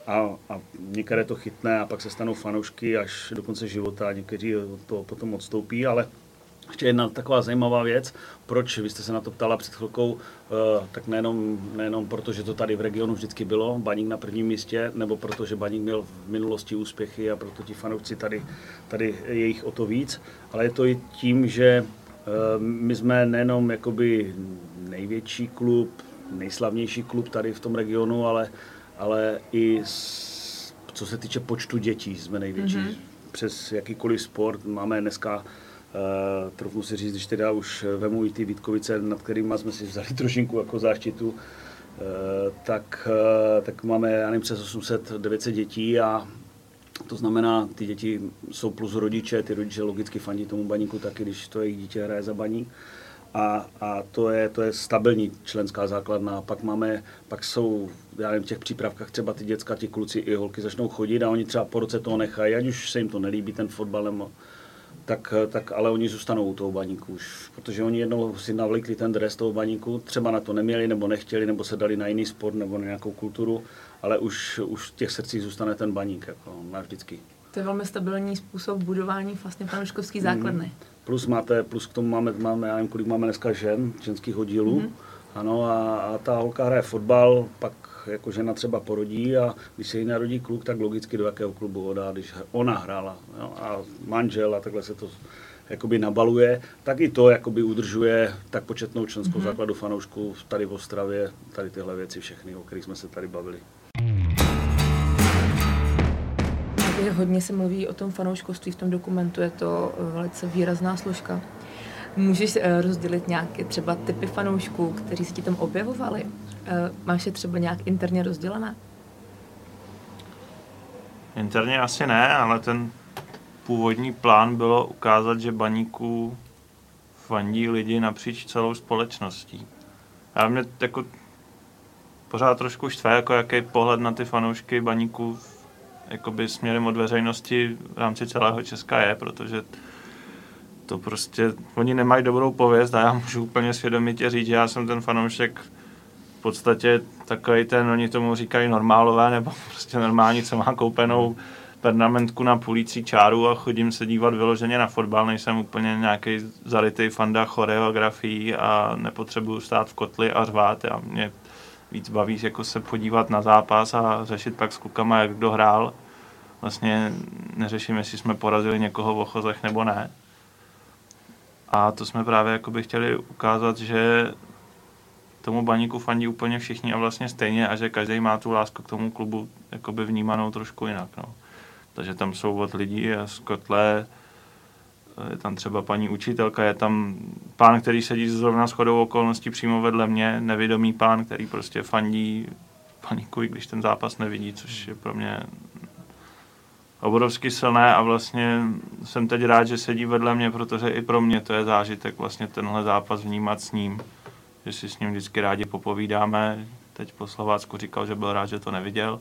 a, a některé to chytne a pak se stanou fanoušky až do konce života a někteří to potom odstoupí, ale ještě jedna taková zajímavá věc, proč, vy jste se na to ptala před chvilkou, tak nejenom, nejenom proto, že to tady v regionu vždycky bylo, Baník na prvním místě, nebo proto, že Baník měl v minulosti úspěchy a proto ti fanoušci tady, tady je jich o to víc, ale je to i tím, že my jsme nejenom jakoby největší klub, nejslavnější klub tady v tom regionu, ale, ale i s, co se týče počtu dětí jsme největší. Mm-hmm. Přes jakýkoliv sport máme dneska Uh, trochu si říct, když teda už vemu i ty Vítkovice, nad kterými jsme si vzali trošinku jako záštitu, uh, tak, uh, tak máme, já nevím, přes osm set devět set dětí a to znamená, ty děti jsou plus rodiče, ty rodiče logicky fandí tomu Baníku taky, když to jejich dítě hraje za Baník. A, a to, je, to je stabilní členská základna. Pak máme, pak jsou, já nevím, v těch přípravkách třeba ty děcka, ti kluci i holky začnou chodit a oni třeba po roce toho nechají, ať už se jim to nelíbí, ten fotbal, nebo Tak, tak ale oni zůstanou u toho Baníku už, protože oni jednou si navlíkli ten dres toho Baníku, třeba na to neměli, nebo nechtěli, nebo se dali na jiný sport, nebo na nějakou kulturu, ale už, už v těch srdcích zůstane ten Baník, jako navždycky. To je velmi stabilní způsob budování vlastně fanouškovský základny. Mm. Plus máte, plus k tomu máme, máme, já nevím, kolik máme dneska žen, ženských oddílů, mm. ano, a, a ta holka hraje fotbal, pak jako žena třeba porodí a když se jí narodí kluk, tak logicky do jakého klubu ho dá, když ona hrála, jo, a manžel a takhle se to jakoby nabaluje, tak i to jakoby udržuje tak početnou členskou mm-hmm. základu fanoušků tady v Ostravě, tady tyhle věci všechny, o kterých jsme se tady bavili. Tady hodně se mluví o tom fanouškovství v tom dokumentu, je to velice výrazná složka. Můžeš rozdělit nějaké třeba typy fanoušků, kteří se ti tam objevovali? Máš je třeba nějak interně rozdělené? Interně asi ne, ale ten původní plán bylo ukázat, že Baníku fandí lidi napříč celou společností. A mě jako pořád trošku štve, jako jaký pohled na ty fanoušky Baníku jakoby směrem od veřejnosti v rámci celého Česka je, protože to prostě, oni nemají dobrou pověst a já můžu úplně svědomitě říct, že já jsem ten fanoušek v podstatě takový ten, oni tomu říkají normálové, nebo prostě normální, co má koupenou pernamentku na půlící čáru a chodím se dívat vyloženě na fotbal, nejsem úplně nějaký zarytý fanda choreografií a nepotřebuju stát v kotli a řvát. A mě víc baví jako se podívat na zápas a řešit pak s klukama, jak kdo hrál. Vlastně neřeším, jestli jsme porazili někoho v ochozech nebo ne. A to jsme právě jakoby chtěli ukázat, že tomu Baníku fandí úplně všichni a vlastně stejně a že každý má tu lásku k tomu klubu jakoby vnímanou trošku jinak. No. Takže tam jsou od lidí z kotle, je tam třeba paní učitelka, je tam pán, který sedí zrovna shodou okolností přímo vedle mě, nevědomý pán, který prostě fandí Baníku, i když ten zápas nevidí, což je pro mě obrovsky silné a vlastně jsem teď rád, že sedí vedle mě, protože i pro mě to je zážitek vlastně tenhle zápas vnímat s ním, že si s ním vždycky rádi popovídáme. Teď po Slovácku říkal, že byl rád, že to neviděl.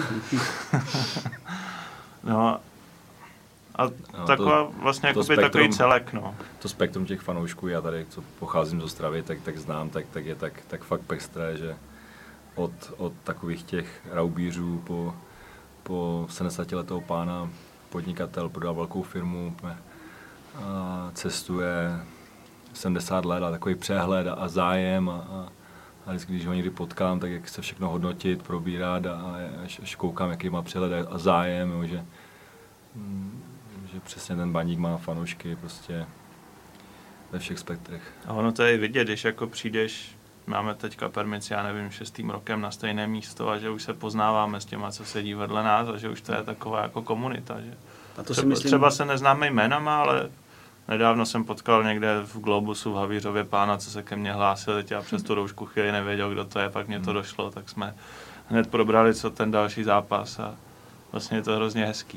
No a no, taková to, vlastně to spektrum, takový celek, no. To spektrum těch fanoušků, já tady, co pocházím z Ostravy, tak, tak znám, tak, tak je tak, tak fakt pestré, že od, od takových těch raubířů po, po sedmdesátiletého pána, podnikatel, prodal velkou firmu, a cestuje sedmdesát let a takový přehled a zájem a, a, a vždycky, když ho někdy potkám, tak jak se všechno hodnotit, probírat a, a až koukám, jaký má přehled a zájem, jo, že, že přesně ten Baník má fanoušky prostě ve všech spektrech. A ono to je vidět, když jako přijdeš, máme teďka permici, já nevím, šestým rokem na stejné místo a že už se poznáváme s těma, co sedí vedle nás a že už to je taková jako komunita. Že a to třeba, si myslím... třeba se neznáme jménama, ale nedávno jsem potkal někde v Globusu v Havířově pána, co se ke mně hlásil, teď já přes tu roušku chvíli nevěděl, kdo to je, pak mě to došlo, tak jsme hned probrali, co ten další zápas a vlastně je to hrozně hezký.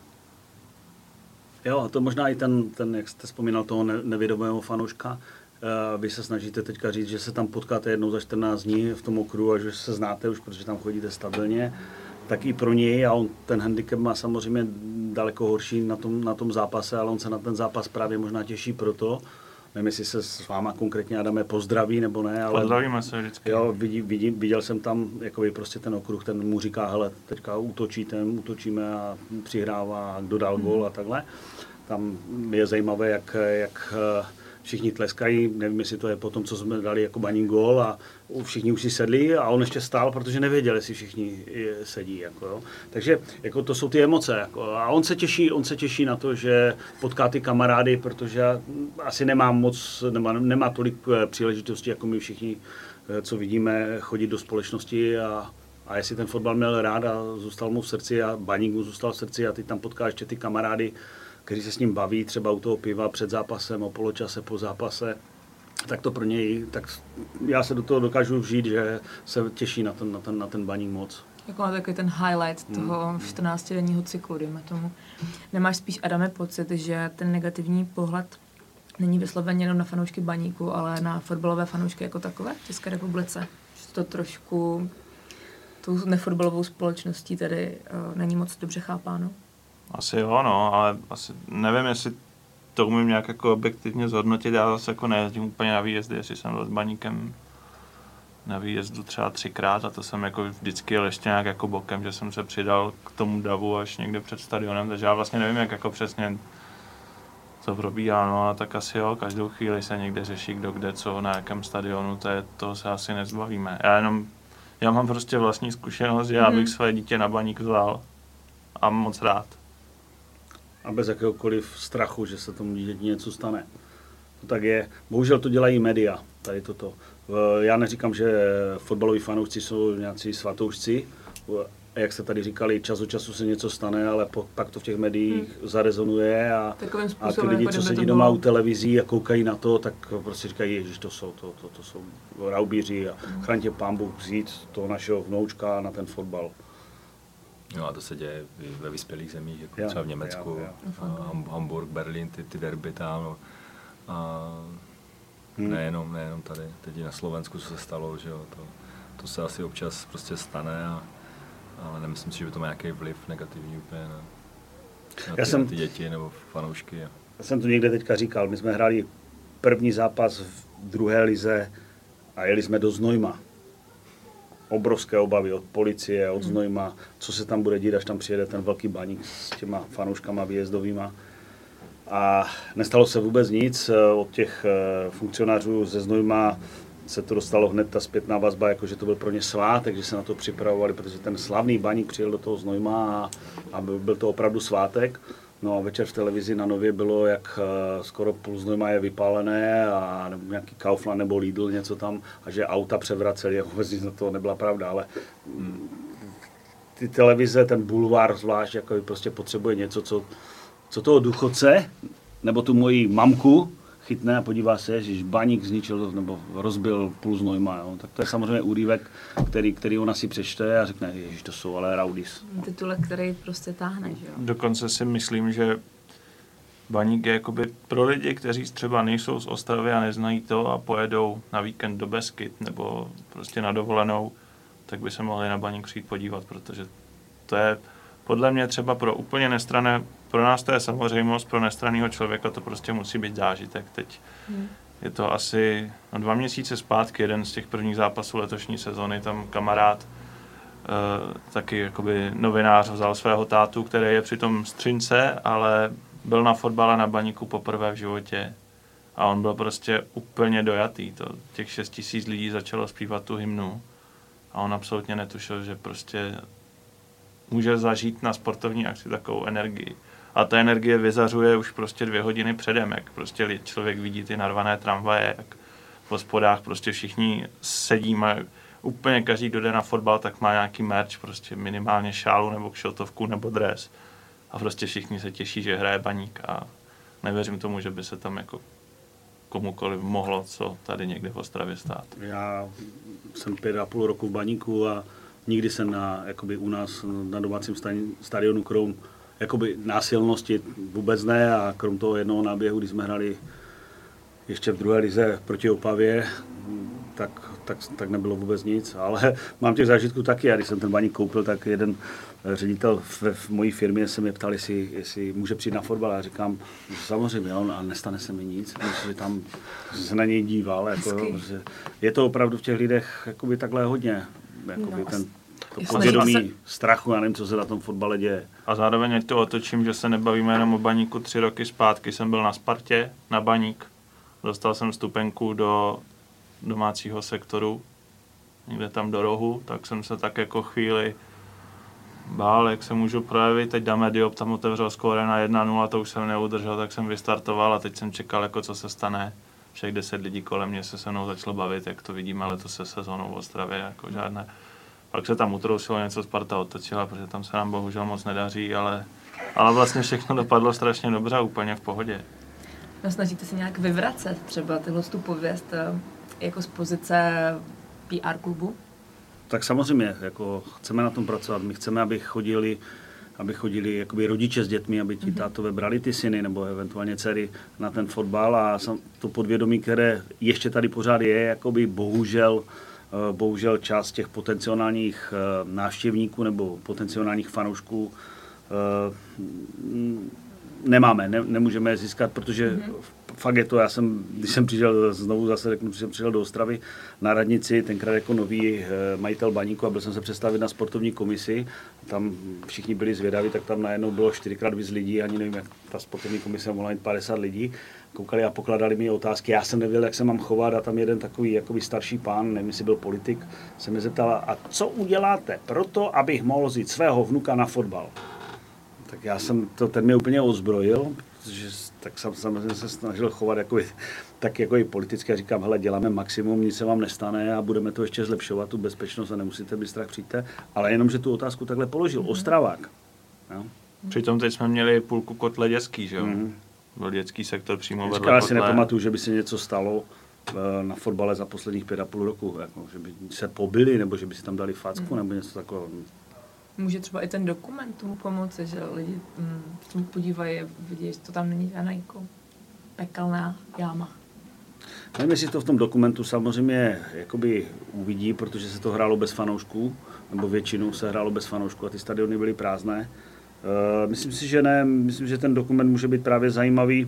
Jo, a to možná i ten, ten jak jste vzpomínal, toho nevědomého fanouška. Vy se snažíte teďka říct, že se tam potkáte jednou za čtrnáct dní v tom okruhu a že se znáte už, protože tam chodíte stabilně. Tak i pro něj, a on ten handicap má samozřejmě daleko horší na tom, na tom zápase, ale on se na ten zápas právě možná těší proto, nevím, jestli se s váma konkrétně, Adame, pozdraví nebo ne, ale... Pozdravíme se vždycky. Jo, vidí, vidí, viděl jsem tam jakoby prostě ten okruh, ten mu říká, hele, teďka útočí, ten útočíme a přihrává, kdo dal gól hmm. a takhle. Tam je zajímavé, jak, jak všichni tleskají, nevím, jestli to je po tom, co jsme dali jako Baník gól a všichni už si sedli a on ještě stál, protože nevěděl, jestli všichni sedí. Jako, jo. Takže jako, to jsou ty emoce. Jako, a on se, těší, on se těší na to, že potká ty kamarády, protože asi nemá moc, nemá, nemá tolik příležitostí, jako my všichni, co vidíme, chodit do společnosti a, a jestli ten fotbal měl rád a zůstal mu v srdci a Baník mu zůstal v srdci a ty tam potká ještě ty kamarády, kteří se s ním baví, třeba u toho piva před zápasem, o poločase, po zápase, tak to pro něj, tak já se do toho dokážu vžít, že se těší na ten, na ten, na ten Baník moc. Jako na takový ten highlight toho hmm. čtrnáctidenního cyklu, dejme tomu. Nemáš spíš, Adame, pocit, že ten negativní pohled není vysloveně jenom na fanoušky Baníku, ale na fotbalové fanoušky jako takové v České republice? Že to trošku tou nefotbalovou společností tady uh, není moc dobře chápáno? Asi jo, no, ale asi nevím, jestli to umím nějak jako objektivně zhodnotit. Já zase jako nejezdím úplně na výjezdy, jestli jsem byl s Baníkem na výjezdu třeba třikrát a to jsem jako vždycky jel ještě nějak jako bokem, že jsem se přidal k tomu davu až někde před stadionem, takže já vlastně nevím, jak jako přesně to probíhá, no a tak asi jo, každou chvíli se někde řeší, kdo kde co, na jakém stadionu, to je, toho se asi nezbavíme. Já jenom, já mám prostě vlastní zkušenost, že já bych své dítě na Baník vzal a moc rád. A bez jakéhokoliv strachu, že se tomu dítěti něco stane. To tak je. Bohužel to dělají média, tady toto. Já neříkám, že fotbaloví fanoušci jsou nějací svatoušci. Jak jste tady říkali, čas od času se něco stane, ale pak to v těch médiích hmm. zarezonuje a, a ty lidi, co sedí doma u televizí a koukají na to, tak prostě říkají, ježiš, to jsou, to, to, to jsou raubíři a hmm. chraň tě Pán Bůh vzít toho našeho vnoučka na ten fotbal. No a to se děje ve vyspělých zemích, jako já, třeba v Německu, já, já. Hamburg, Berlín, ty, ty derby tam. No. A hmm. nejenom, nejenom tady, teď na Slovensku, co se stalo, že jo, to, to se asi občas prostě stane, a, ale nemyslím si, že by to má nějaký vliv negativní úplně na, na, ty, já jsem, na ty děti nebo fanoušky. A. Já jsem to někde teďka říkal, my jsme hráli první zápas v druhé lize a jeli jsme do Znojma. Obrovské obavy od policie, od Znojma, co se tam bude dít, až tam přijede ten velký Baník s těma fanouškama výjezdovýma. A nestalo se vůbec nic. Od těch funkcionářů ze Znojma se to dostalo hned ta zpětná vazba, jakože to byl pro ně svátek, že se na to připravovali, protože ten slavný Baník přijel do toho Znojma a, a byl to opravdu svátek. No a večer v televizi na Nově bylo, jak skoro půl Znojma je vypálené a nějaký Kaufland nebo Lidl, něco tam, a že auta převraceli, jako vůbec nic na to nebyla pravda, ale ty televize, ten bulvár zvlášť, jako prostě potřebuje něco, co, co toho důchodce, nebo tu moji mamku chytne a podívá se, že Baník zničil nebo rozbil půl Znojma, jo. Tak to je samozřejmě úryvek, který, který ona si přečte a řekne, ježiš, to jsou ale raudis. Titulek, který prostě táhne, že jo. Dokonce si myslím, že Baník je jakoby pro lidi, kteří třeba nejsou z Ostravy a neznají to a pojedou na víkend do Beskyt nebo prostě na dovolenou, tak by se mohli na Baník přijít podívat, protože to je podle mě třeba pro úplně nestranné, pro nás to je samozřejmost, pro nestranného člověka to prostě musí být zážitek. Teď hmm. je to asi no, dva měsíce zpátky, jeden z těch prvních zápasů letošní sezony, tam kamarád, e, taky jakoby novinář, vzal svého tátu, který je přitom z Třince, ale byl na fotbale na Baníku poprvé v životě a on byl prostě úplně dojatý. To, těch šest tisíc lidí začalo zpívat tu hymnu a on absolutně netušil, že prostě může zažít na sportovní akci takovou energii. A ta energie vyzařuje už prostě dvě hodiny předem, jak prostě člověk vidí ty narvané tramvaje, jak v hospodách prostě všichni sedí, má, úplně každý, kdo jde na fotbal, tak má nějaký merch, prostě minimálně šálu nebo kšiltovku nebo dres. A prostě všichni se těší, že hraje Baník a nevěřím tomu, že by se tam jako komukoliv mohlo, co tady někde v Ostravě stát. Já jsem pět a půl roku v Baníku a nikdy jsem na, jakoby u nás na domácím stadionu krom jakoby násilnosti vůbec ne a krom toho jednoho náběhu, když jsme hrali ještě v druhé lize proti Opavě, tak, tak, tak nebylo vůbec nic, ale mám těch zážitků taky. A když jsem ten baník koupil, tak jeden ředitel v, v mojí firmě se mě ptal, jestli, jestli může přijít na fotbal. A já říkám, že samozřejmě, on, a nestane se mi nic. Myslím, že tam se na něj díval. Jako, že je to opravdu v těch lidech jakoby takhle hodně. Jakoby no, ten, to jasný, podvědomí se... strachu, já nevím, co se na tom fotbale děje. A zároveň ať to otočím, že se nebavíme jenom o baníku. Tři roky zpátky jsem byl na Spartě, na baník. Dostal jsem stupenku do domácího sektoru, někde tam do rohu, tak jsem se tak jako chvíli bál, jak se můžu projevit. Teď dáme Diop, tam otevřel skóre na jedna nula, to už jsem neudržel, tak jsem vystartoval a teď jsem čekal, jako co se stane. Všech deset lidí kolem mě se se mnou začalo bavit, jak to vidíme letos se sezónou v Ostravě, jako žádné. Pak se tam utrousilo, něco Sparta otočila, protože tam se nám bohužel moc nedaří, ale, ale vlastně všechno dopadlo strašně dobře a úplně v pohodě. No, snažíte se nějak vyvracet třeba tyhle tu pověst jako z pozice P R klubu? Tak samozřejmě, jako chceme na tom pracovat. My chceme, aby chodili, aby chodili jakoby rodiče s dětmi, aby ti tátové brali ty syny nebo eventuálně dcery na ten fotbal a to podvědomí, které ještě tady pořád je, jakoby bohužel, bohužel část těch potenciálních návštěvníků nebo potenciálních fanoušků nemáme, ne, nemůžeme je získat, protože mm-hmm. fakt je to, já jsem, když jsem přišel, znovu zase řeknu, že jsem přišel do Ostravy na radnici, tenkrát jako nový e, majitel baníku a byl jsem se představit na sportovní komisi, tam všichni byli zvědaví, tak tam najednou bylo čtyřikrát víc lidí, ani nevím, jak ta sportovní komise mohla mít padesát lidí, koukali a pokládali mi otázky, já jsem nevěděl, jak se mám chovat a tam jeden takový jakoby starší pán, nevím, jestli byl politik, se mě zeptal, a co uděláte proto, abych mohl vzít svého vnuka na fotbal? Tak já jsem to, ten mě úplně ozbrojil, protože tak jsem samozřejmě se snažil chovat jako, tak jako i politicky a říkám, hele, děláme maximum, nic se vám nestane a budeme to ještě zlepšovat, tu bezpečnost a nemusíte být strach, přijďte, ale jenom, že tu otázku takhle položil, mm-hmm. Ostravák. No. Přitom teď jsme měli půlku kotle dětský, že jo? Mm-hmm. Byl dětský sektor přímo vedle kotle. Já si nepamatuju, že by se něco stalo na fotbale za posledních pět a půl roku, jako, že by se pobili, nebo že by si tam dali facku, mm-hmm. nebo něco takového. Může třeba i ten dokument tomu pomoci, že lidi mm, s tím podívají a vidí, že to tam není žádná jako pekelná jáma. Nevím, jestli to v tom dokumentu samozřejmě jakoby uvidí, protože se to hrálo bez fanoušků, nebo většinu se hrálo bez fanoušků a ty stadiony byly prázdné. Uh, myslím si, že ne. Myslím, že ten dokument může být právě zajímavý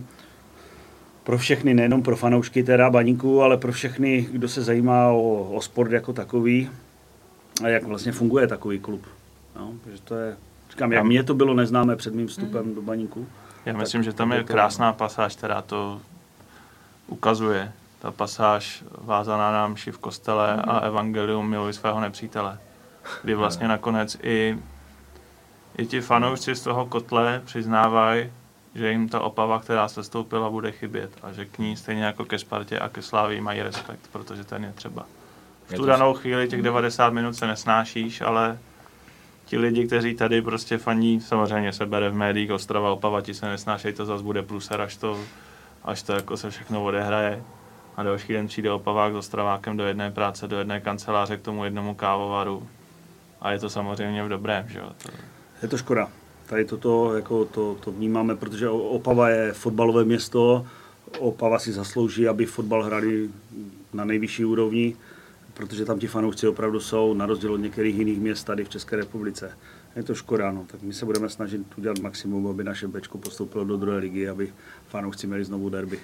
pro všechny, nejenom pro fanoušky teda baníku, ale pro všechny, kdo se zajímá o, o sport jako takový a jak vlastně funguje takový klub. No, protože to je, říkám, jak mně to bylo neznámé před mým vstupem mm. do baníku. Já myslím, že tam je krásná pasáž, která to ukazuje. Ta pasáž vázaná na mši v kostele mm. a evangelium miluj svého nepřítele. Kdy vlastně nakonec i, i ti fanoušci z toho kotle přiznávají, že jim ta Opava, která se stoupila, bude chybět a že k ní stejně jako ke Spartě a ke Slávii mají respekt, protože ten je třeba. V tu danou chvíli těch devadesát minut se nesnášíš, ale ti lidi, kteří tady prostě faní, samozřejmě se bere v médiích, Ostrava, Opava, ti se nesnášejí, to zase bude pluser, až to, až to jako se všechno odehraje. A další den přijde Opavák s Ostravákem do jedné práce, do jedné kanceláře k tomu jednomu kávovaru. A je to samozřejmě v dobrém, že jo. To... Je to škoda. Tady toto jako to, to vnímáme, protože Opava je fotbalové město, Opava si zaslouží, aby fotbal hrali na nejvyšší úrovni, protože tam ti fanoušci opravdu jsou, na rozdíl od některých jiných měst tady v České republice. Je to škoda, no. Tak my se budeme snažit udělat maximum, aby naše Bčko postoupilo do druhé ligy, aby fanoušci měli znovu derby.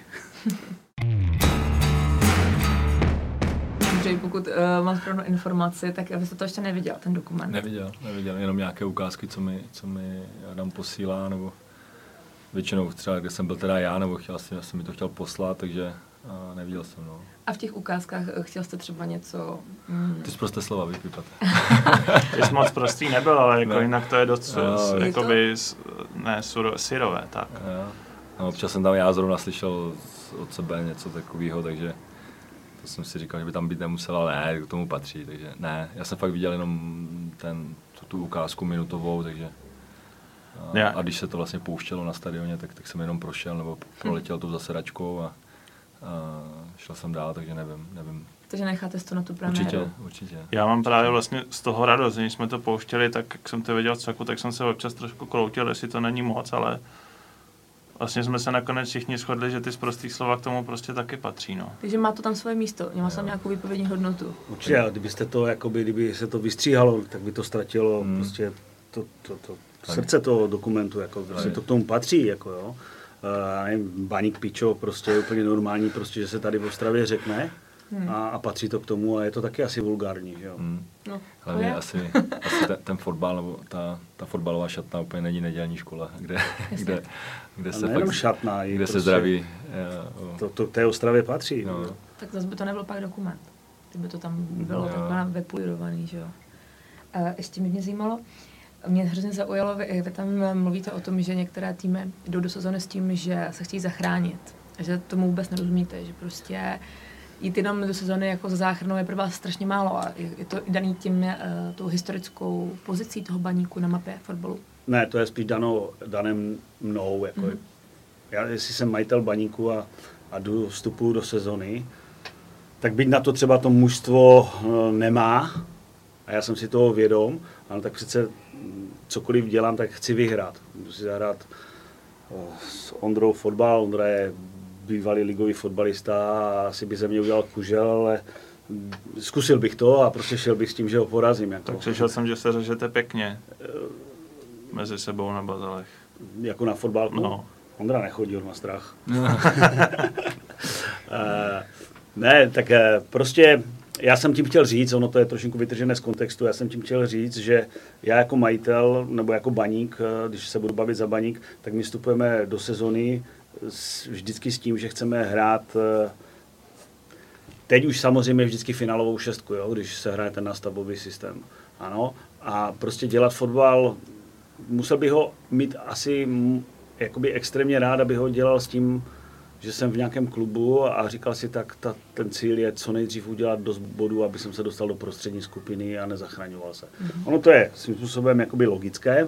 Dobře, pokud uh, mám správnou informaci, tak vy jste to ještě neviděl, ten dokument. Neviděl, neviděl, jenom nějaké ukázky, co mi, co mi Adam posílá, nebo většinou třeba, kde jsem byl teda já, nebo chtěl jsem, jsem mi to chtěl poslat, takže a neviděl jsem, no. A v těch ukázkách chtěl jste třeba něco... Mm. Ty jsi prosté slova vypípat. Jsi moc prostý nebyl, ale jako ne. Jinak to je dost no, jakoby, ne, suro, syrové, tak. No. No, občas jsem tam já zrovna slyšel od sebe něco takového, takže to jsem si říkal, že by tam být nemusel, ale ne, k tomu patří, takže ne. Já jsem fakt viděl jenom ten, tu, tu ukázku minutovou, takže... A, a když se to vlastně pouštělo na stadioně, tak, tak jsem jenom prošel, nebo proletěl tou zasedačkou a a šel jsem dál, takže nevím, nevím. Takže necháte to na tu premiéru? Určitě, určitě. Já mám právě vlastně z toho radost, když jsme to pouštěli, tak jak jsem to viděl v caku, tak jsem se občas trošku kroutil, jestli to není moc, ale vlastně jsme se nakonec všichni shodli, že ty sprostý slova k tomu prostě taky patří, no. Takže má to tam svoje místo, má tam nějakou výpovědní hodnotu. Určitě, a kdybyste to, jakoby, kdyby se to vystříhalo, tak by to ztratilo hmm. prostě to, to, to, to srdce toho dokumentu, jako prostě to k tomu patří, jako jo. Uh, nevím, Baník Pičo, prostě je úplně normální, prostě, že se tady v Ostravě řekne hmm. a, a patří to k tomu a je to taky asi vulgární, jo. Hmm. No, hlavně asi, asi ten, ten fotbal, nebo ta, ta fotbalová šatna úplně není nedělní škola, kde, kde, kde se fakt, šatna, kde prostě, se zdraví. Uh, to, to té Ostravě patří. No. No. Tak zase by to nebyl pak dokument, kdyby to tam bylo takhle vypolirovaný, že jo. Uh, ještě mě zajímalo, mě hrozně zaujalo, vy, vy tam mluvíte o tom, že některé týmy jdou do sezóny s tím, že se chtějí zachránit. A že tomu vůbec nerozumíte, že prostě jít jenom do sezóny jako za záchranou je pro vás strašně málo. A je to daný tím uh, tou historickou pozicí toho Baníku na mapě fotbalu? Ne, to je spíš dano, danem mnou. Jako mm-hmm. Já, jestli jsem majitel Baníku a, a jdu, vstupuju do sezony, tak byť na to třeba to mužstvo uh, nemá, a já jsem si toho vědom, ale tak přece cokoliv dělám, tak chci vyhrát. Musím si zahrát s Ondrou fotbal. Ondra je bývalý ligový fotbalista a asi by ze mě udělal kužel, ale zkusil bych to a prostě šel bych s tím, že ho porazím. Jako. Tak přišel jsem, že se řežete pěkně mezi sebou na bazalech. Jako na fotbalku? No. Ondra nechodil, má strach. No. Ne, tak prostě já jsem tím chtěl říct, ono to je trošku vytržené z kontextu, já jsem tím chtěl říct, že já jako majitel nebo jako Baník, když se budu bavit za Baník, tak my vstupujeme do sezony vždycky s tím, že chceme hrát teď už samozřejmě vždycky finálovou šestku, jo, když se hraje ten nástavbový systém. Ano, a prostě dělat fotbal, musel bych ho mít asi jakoby extrémně rád, aby ho dělal s tím, že jsem v nějakém klubu a říkal si, tak ta, ten cíl je co nejdřív udělat dost bodů, aby jsem se dostal do prostřední skupiny a nezachraňoval se. Mm-hmm. Ono to je svým způsobem jakoby logické,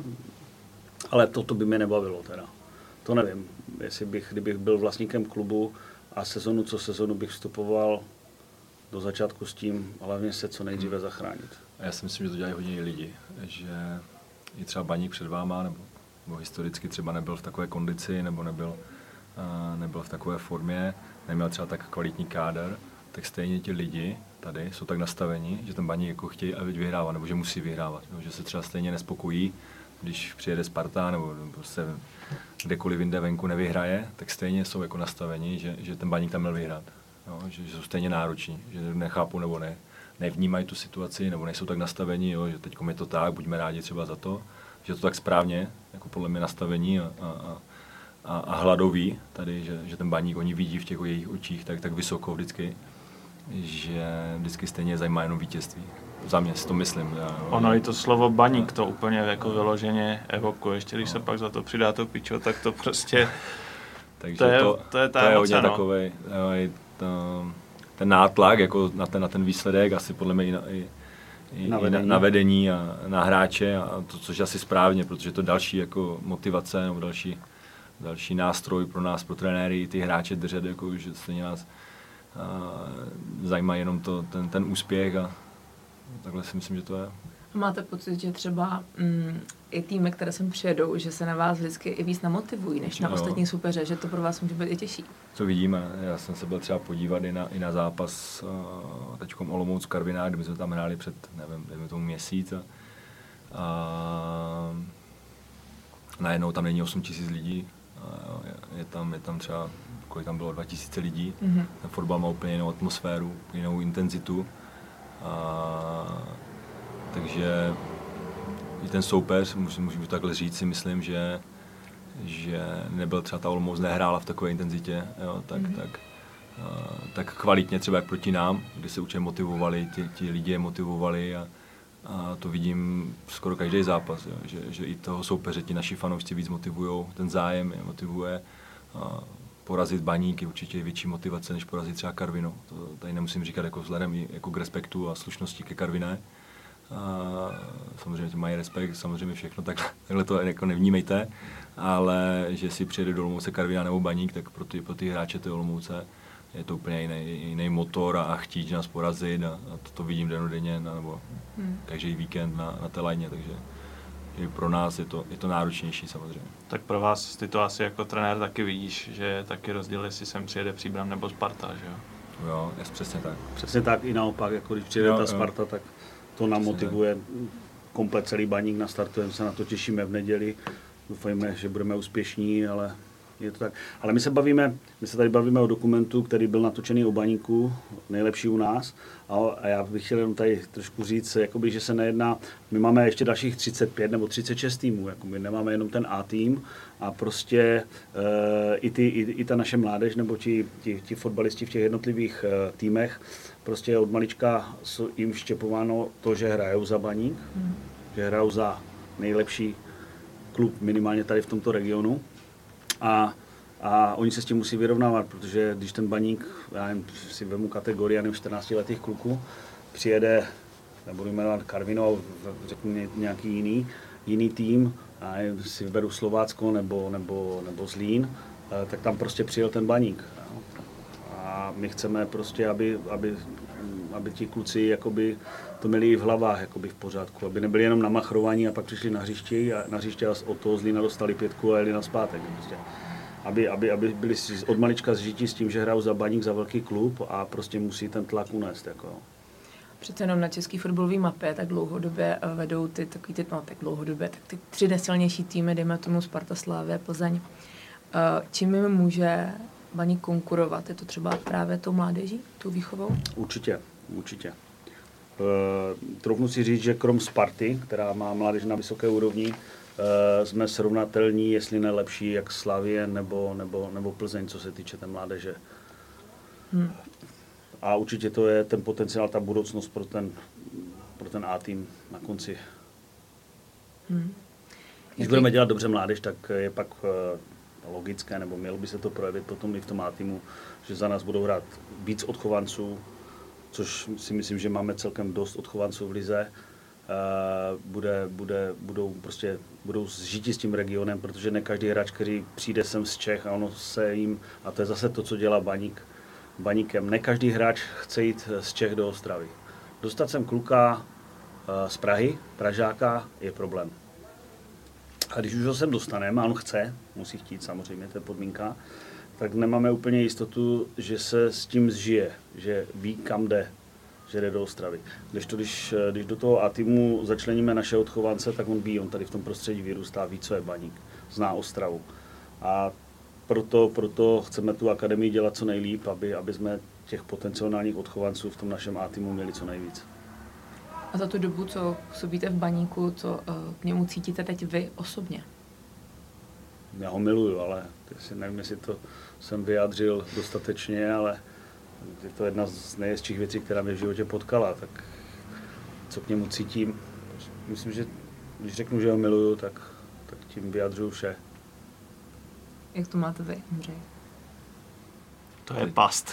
ale toto by mě nebavilo teda. To nevím, jestli bych, kdybych byl vlastníkem klubu a sezonu co sezonu bych vstupoval do začátku s tím, hlavně se co nejdříve zachránit. A já si myslím, že to dělají hodně lidi, že i třeba Baník před váma, nebo, nebo historicky třeba nebyl v takové kondici, nebo nebyl nebyl v takové formě, neměl třeba tak kvalitní kádr, tak stejně ti lidi tady jsou tak nastavení, že ten Baník jako chtějí, aby vyhrával, nebo že musí vyhrávat, nebo že se třeba stejně nespokojí, když přijede Sparta, nebo prostě kdekoliv jinde venku nevyhraje, tak stejně jsou jako nastavení, že, že ten Baník tam měl vyhrát. Jo, že, že jsou stejně nároční, že nechápu nebo ne, nevnímají tu situaci, nebo nejsou tak nastavení, jo, že teď je to tak, buďme rádi třeba za to, že to tak správně, jako podle mě nastavení a, a, a A, a hladový tady, že, že ten Baník oni vidí v těch jejich očích tak, tak vysoko vždycky, že vždycky stejně zajímá jenom vítězství. Za mě si to myslím. Já, ono i to slovo Baník to úplně jako vyloženě evokuje, ještě když no. se pak za to přidá to pičo, tak to prostě, takže to je, to, to je ta to je emoce, hodně no. takovej, to, ten nátlak jako na, ten, na ten výsledek, asi podle mě i na, i, i na, vedení. na vedení a na hráče, a to, což je asi správně, protože to další jako motivace nebo další další nástroj pro nás, pro trenéry, i ty hráče držet, jako, že stejně nás a, zajímá jenom to, ten, ten úspěch a takhle si myslím, že to je. Máte pocit, že třeba mm, i týmy, které sem přijedou, že se na vás vždycky i víc namotivují, než na jo. ostatní soupeře, že to pro vás může být i těžší? To vidíme. Já jsem se byl třeba podívat i na, i na zápas teďkom Olomouc Karviná, kde jsme tam hráli před, nevím, nevím tomu měsíc a, a najednou tam není osm tisíc lidí. Je tam, je tam třeba, kolik tam bylo, dva tisíce lidí. Mm-hmm. Ten fotbal má úplně jinou atmosféru, jinou intenzitu. A, takže i ten soupeř, musím, můžu takhle říct, si myslím, že, že nebyl třeba ta Olomouc nehrála v takové intenzitě, jo, tak, mm-hmm. tak, a, tak kvalitně třeba jak proti nám, kdy se určitě motivovali, ti, ti lidi je motivovali a, a to vidím skoro každý zápas, jo, že, že i toho soupeře ti naši fanoušci víc motivujou, ten zájem je motivuje. A porazit Baník je určitě větší motivace, než porazit třeba Karvinu. To tady nemusím říkat jako vzhledem i jako k respektu a slušnosti ke Karviné. A samozřejmě to mají respekt, samozřejmě všechno, tak, takhle to jako nevnímejte, ale že si přijede do Olomouce Karviná nebo Baník, tak pro ty, pro ty hráče té Olomouce je to úplně jiný, jiný motor a chtít nás porazit a, a to, to vidím dennodenně na, nebo hmm. každý víkend na, na té lajně, takže i pro nás je to, je to náročnější samozřejmě. Tak pro vás ty to asi jako trenér taky vidíš, že je taky rozdíl, jestli sem přijede Příbram nebo Sparta, že jo? Jo, je přesně tak. Přesně tak i naopak, jako když přijede Jo, ta jo. Sparta, tak to nám motivuje komplet celý Baník, nastartujeme se na to, těšíme v neděli, doufejme, že budeme úspěšní, ale je to tak. Ale my se bavíme, my se tady bavíme o dokumentu, který byl natočený o Baníku, nejlepší u nás. A, a já bych chtěl jenom tady trošku říct, jakoby, že se nejedná, my máme ještě dalších třicet pět nebo třicet šest týmů, jako my nemáme jenom ten A tým a prostě e, i, ty, i, i ta naše mládež nebo ti, ti, ti fotbalisti v těch jednotlivých e, týmech, prostě od malička jsou jim vštěpováno to, že hrajou za Baník, hmm. že hrajou za nejlepší klub minimálně tady v tomto regionu. A, a oni se s tím musí vyrovnávat, protože když ten Baník, já nevím, si vemu kategorii, nevím, čtrnáctiletých kluků, přijede, nebudu jmenovat Karvinou, řeknu nějaký jiný, jiný tým, a si vyberu Slovácko nebo, nebo, nebo Zlín, tak tam prostě přijel ten Baník. A my chceme prostě, aby, aby, aby ti kluci jakoby to měli i v hlavách jakoby v pořádku, aby nebyli jenom namachrovaní a pak přišli na hřiště a na hřiště a od toho Zlína dostali pětku a jeli nazpátek. Prostě. Aby, aby, aby byli od malička zžití s tím, že hrajou za Baník, za velký klub a prostě musí ten tlak unést. Jako. Přece jenom na český fotbalový mapě tak dlouhodobě vedou ty, takový ty, no tak dlouhodobě, tak ty tři nejsilnější týmy, dejme tomu Sparta, Slavia, Plzeň. Čím jim může Baník konkurovat? Je to třeba právě tou mládeží, tou výchovou? Určitě, určitě. Uh, troufnu si říct, že krom Sparty, která má mládež na vysoké úrovni, uh, jsme srovnatelní, jestli ne lepší, jak Slavie nebo, nebo, nebo Plzeň, co se týče té mládeže. Hmm. A určitě to je ten potenciál, ta budoucnost pro ten, pro ten A-tým na konci. Hmm. Když budeme dělat dobře mládež, tak je pak uh, logické, nebo mělo by se to projevit potom i v tom A-týmu, že za nás budou hrát víc odchovanců, což si myslím, že máme celkem dost odchovanců v lize. Uh, bude, bude, budou, prostě, budou zžití s tím regionem, protože ne každý hráč, který přijde sem z Čech a ono se jim, a to je zase to, co dělá Baník, Baníkem, ne každý hráč chce jít z Čech do Ostravy. Dostat sem kluka uh, z Prahy, Pražáka, je problém. A když už ho sem dostaneme, a on chce, musí chtít samozřejmě, to je podmínka, tak nemáme úplně jistotu, že se s tím zžije, že ví, kam jde, že jde do Ostravy. Když, to, když, když do toho A-týmu začleníme naše odchovance, tak on ví, on tady v tom prostředí vyrůstá, ví, co je Baník, zná Ostravu. A proto, proto chceme tu akademii dělat co nejlíp, aby, aby jsme těch potenciálních odchovanců v tom našem A-týmu měli co nejvíc. A za tu dobu, co působíte v Baníku, co uh, k němu cítíte teď vy osobně? Já ho miluju, ale si nevím, jestli to jsem vyjádřil dostatečně, ale je to jedna z nejhezčích věcí, která mě v životě potkala, tak co k němu cítím. Myslím, že když řeknu, že ho miluju, tak, tak tím vyjadřuju vše. Jak to máte vy, Ondřej? To je past.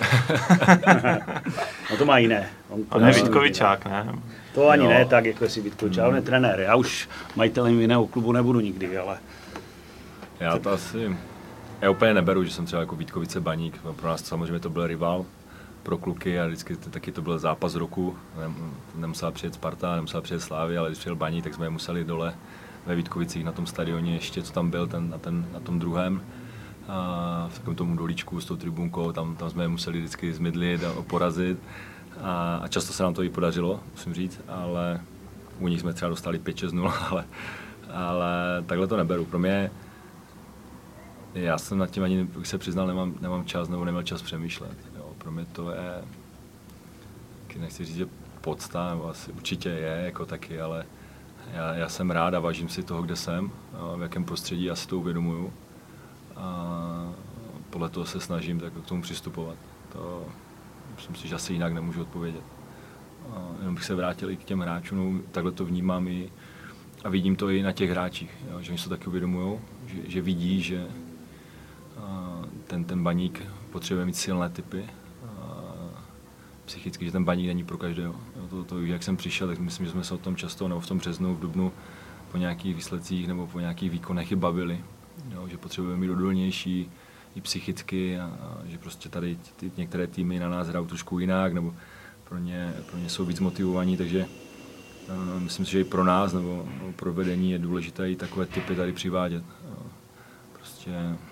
No to má jiné. On, On je Vítkovičák, ne? To ani jo. ne tak, jako jestli Vítkovičák, on je trenér. Já už majitelem jiného klubu nebudu nikdy, ale... Já to asi... Já úplně neberu, že jsem třeba jako Vítkovice Baník. Pro nás samozřejmě to byl rival pro kluky a vždycky taky to byl zápas roku. Nemusela přijet Sparta, nemusela přijet Slavia, ale když přijel Baník, tak jsme je museli dole ve Vítkovicích na tom stadioně ještě, co tam byl, ten, na, ten, na tom druhém. A v takovém tomu dolíčku s tou tribunkou, tam, tam jsme je museli vždycky zmydlit a porazit. A, a často se nám to i podařilo, musím říct, ale u nich jsme třeba dostali pět šest nula, ale, ale takhle to neberu. Pro mě, já jsem nad tím ani, bych se přiznal, nemám, nemám čas nebo neměl čas přemýšlet. Jo. Pro mě to je, nechci říct, že podsta, nebo asi určitě je jako taky, ale já, já jsem rád a vážím si toho, kde jsem, v jakém prostředí, já si to uvědomuju. A podle toho se snažím tak k tomu přistupovat. To myslím si, že asi jinak nemůžu odpovědět. A jenom bych se vrátil i k těm hráčům, no, takhle to vnímám i a vidím to i na těch hráčích, jo, že oni se taky uvědomují, že, že vidí, že ten, ten Baník potřebuje mít silné typy. Psychicky, že ten Baník není pro každého. Jo, to, to, jak jsem přišel, tak myslím, že jsme se o tom často, nebo v tom březnu, v dubnu, po nějakých výsledcích nebo po nějakých výkonech i bavili. Jo, že potřebujeme mít odolnější i psychicky a, a že prostě tady ty, některé týmy na nás hrajou trošku jinak nebo pro ně, pro ně jsou víc motivovaní, takže Myslím si, že i pro nás nebo pro vedení je důležité i takové typy tady přivádět. Prostě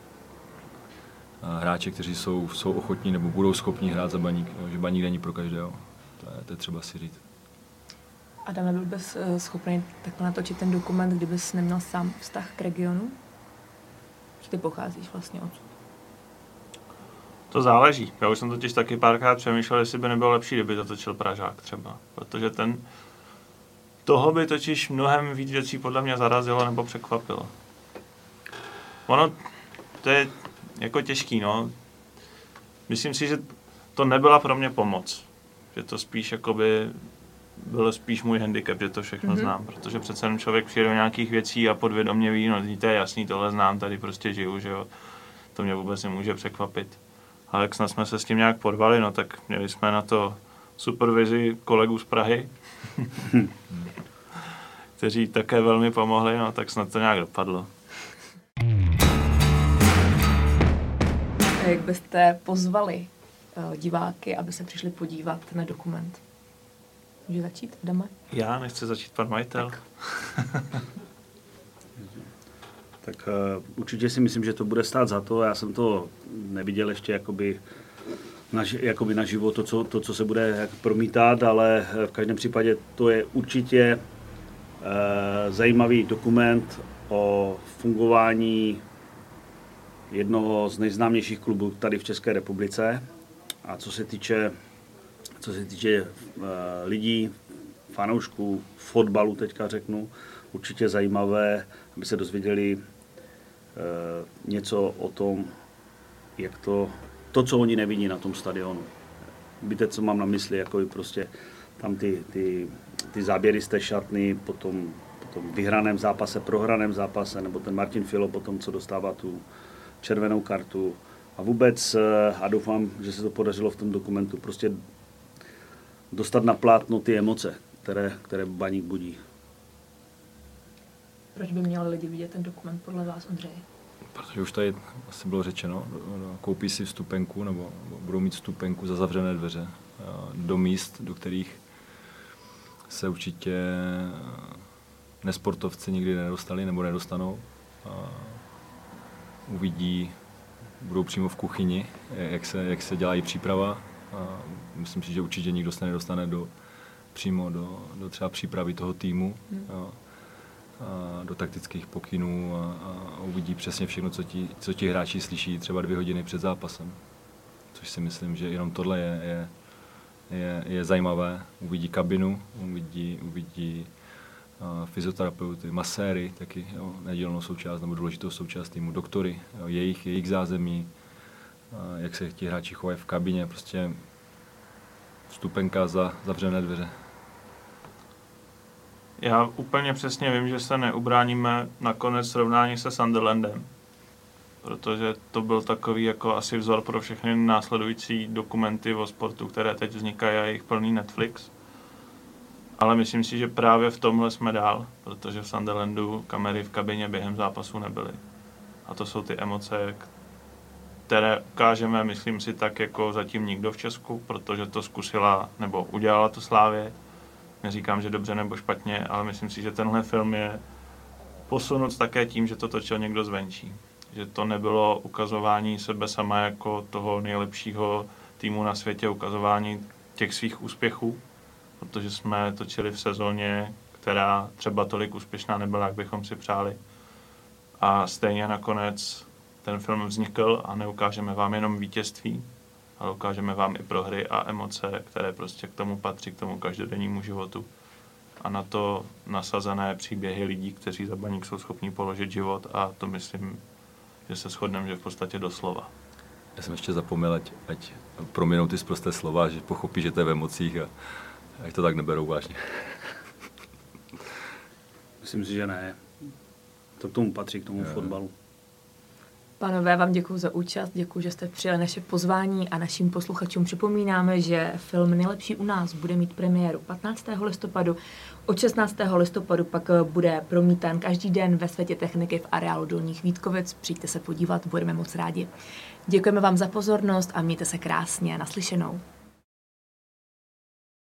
hráče, kteří jsou, jsou ochotní nebo budou schopni hrát za Baník, že Baník není pro každého. To je, to je třeba si říct. Adame, byl bys schopný takhle natočit ten dokument, kdybys neměl sám vztah k regionu? Že ty pocházíš vlastně odsud? To záleží. Já už jsem totiž taky párkrát přemýšlel, jestli by nebylo lepší, kdyby to točil Pražák třeba. Protože ten toho by totiž mnohem víc věcí podle mě zarazilo nebo překvapilo. Ono, to je jako těžký, no. Myslím si, že to nebyla pro mě pomoc. Že to spíš jakoby byl spíš můj handicap, že to všechno mm-hmm. znám. Protože přece jen člověk přijde do nějakých věcí a podvědomě ví, no to je jasný, tohle znám, tady prostě žiju, že jo. To mě vůbec nemůže překvapit. Ale jak snad jsme se s tím nějak porvali, no tak měli jsme na to supervizi kolegů z Prahy, kteří také velmi pomohli, no tak snad to nějak dopadlo. Jak byste pozvali uh, diváky, aby se přišli podívat na dokument? Může začít, Adame? Já nechci začít, pan majitel. Tak. Tak uh, určitě si myslím, že to bude stát za to. Já jsem to neviděl ještě jakoby, na, jakoby naživo, to co, to, co se bude jak promítat, ale v každém případě to je určitě uh, zajímavý dokument o fungování jednoho z nejznámějších klubů tady v České republice. A co se týče, co se týče uh, lidí, fanoušků, fotbalu teďka řeknu, určitě zajímavé, aby se dozvěděli uh, něco o tom, jak to, to, co oni nevidí na tom stadionu. Víte, co mám na mysli, jako prostě tam ty, ty, ty záběry z té šatny, potom, potom vyhraném zápase, prohraném zápase, nebo ten Martin Filo potom, co dostává tu červenou kartu. A vůbec, a doufám, že se to podařilo v tom dokumentu, prostě dostat na plátno ty emoce, které, které Baník budí. Proč by měli lidi vidět ten dokument podle vás, Ondřej? Protože už tady asi bylo řečeno, koupí si vstupenku nebo budou mít vstupenku za zavřené dveře do míst, do kterých se určitě nesportovci nikdy nedostali nebo nedostanou. Uvidí, budou přímo v kuchyni, jak se, jak se dělá i příprava. A myslím si, že určitě nikdo se nedostane do, přímo do, do třeba přípravy toho týmu, hmm. a, a do taktických pokynů a, a uvidí přesně všechno, co ti, co ti hráči slyší třeba dvě hodiny před zápasem. Což si myslím, že jenom tohle je, je, je, je zajímavé. Uvidí kabinu, uvidí, uvidí fyzioterapeuty, maséry, taky jo, nedílnou součást nebo důležitou součást týmu, doktory, jo, jejich, jejich zázemí, jak se ti hráči chovají v kabině, prostě vstupenka za zavřené dveře. Já úplně přesně vím, že se neubráníme nakonec srovnání se Sunderlandem, protože to byl takový jako asi vzor pro všechny následující dokumenty o sportu, které teď vznikají a jejich plný Netflix. Ale myslím si, že právě v tomhle jsme dál, protože v Sunderlandu kamery v kabině během zápasu nebyly. A to jsou ty emoce, které ukážeme, myslím si, tak jako zatím nikdo v Česku, protože to zkusila nebo udělala to Slavie. Neříkám, že dobře nebo špatně, ale myslím si, že tenhle film je posunut také tím, že to točil někdo zvenčí. Že to nebylo ukazování sebe sama jako toho nejlepšího týmu na světě, ukazování těch svých úspěchů, protože jsme točili v sezóně, která třeba tolik úspěšná nebyla, jak bychom si přáli. A stejně nakonec ten film vznikl a neukážeme vám jenom vítězství, ale ukážeme vám i prohry a emoce, které prostě k tomu patří, k tomu každodennímu životu. A na to nasazené příběhy lidí, kteří za Baník jsou schopni položit život, a to myslím, že se shodneme, že v podstatě doslova. Já jsem ještě zapomněl, ať, ať proměnou ty sprosté slova, že pochopí, že to je v emocích a ať to tak neberou vážně. Myslím si, že ne. To k tomu patří, k tomu je. fotbalu. Pánové, vám děkuji za účast, děkuji, že jste přijali naše pozvání a našim posluchačům připomínáme, že film Nejlepší u nás bude mít premiéru patnáctého listopadu. Od šestnáctého listopadu pak bude promítán každý den ve Světě techniky v areálu Dolních Vítkovic. Přijďte se podívat, budeme moc rádi. Děkujeme vám za pozornost a mějte se krásně. Naslyšenou.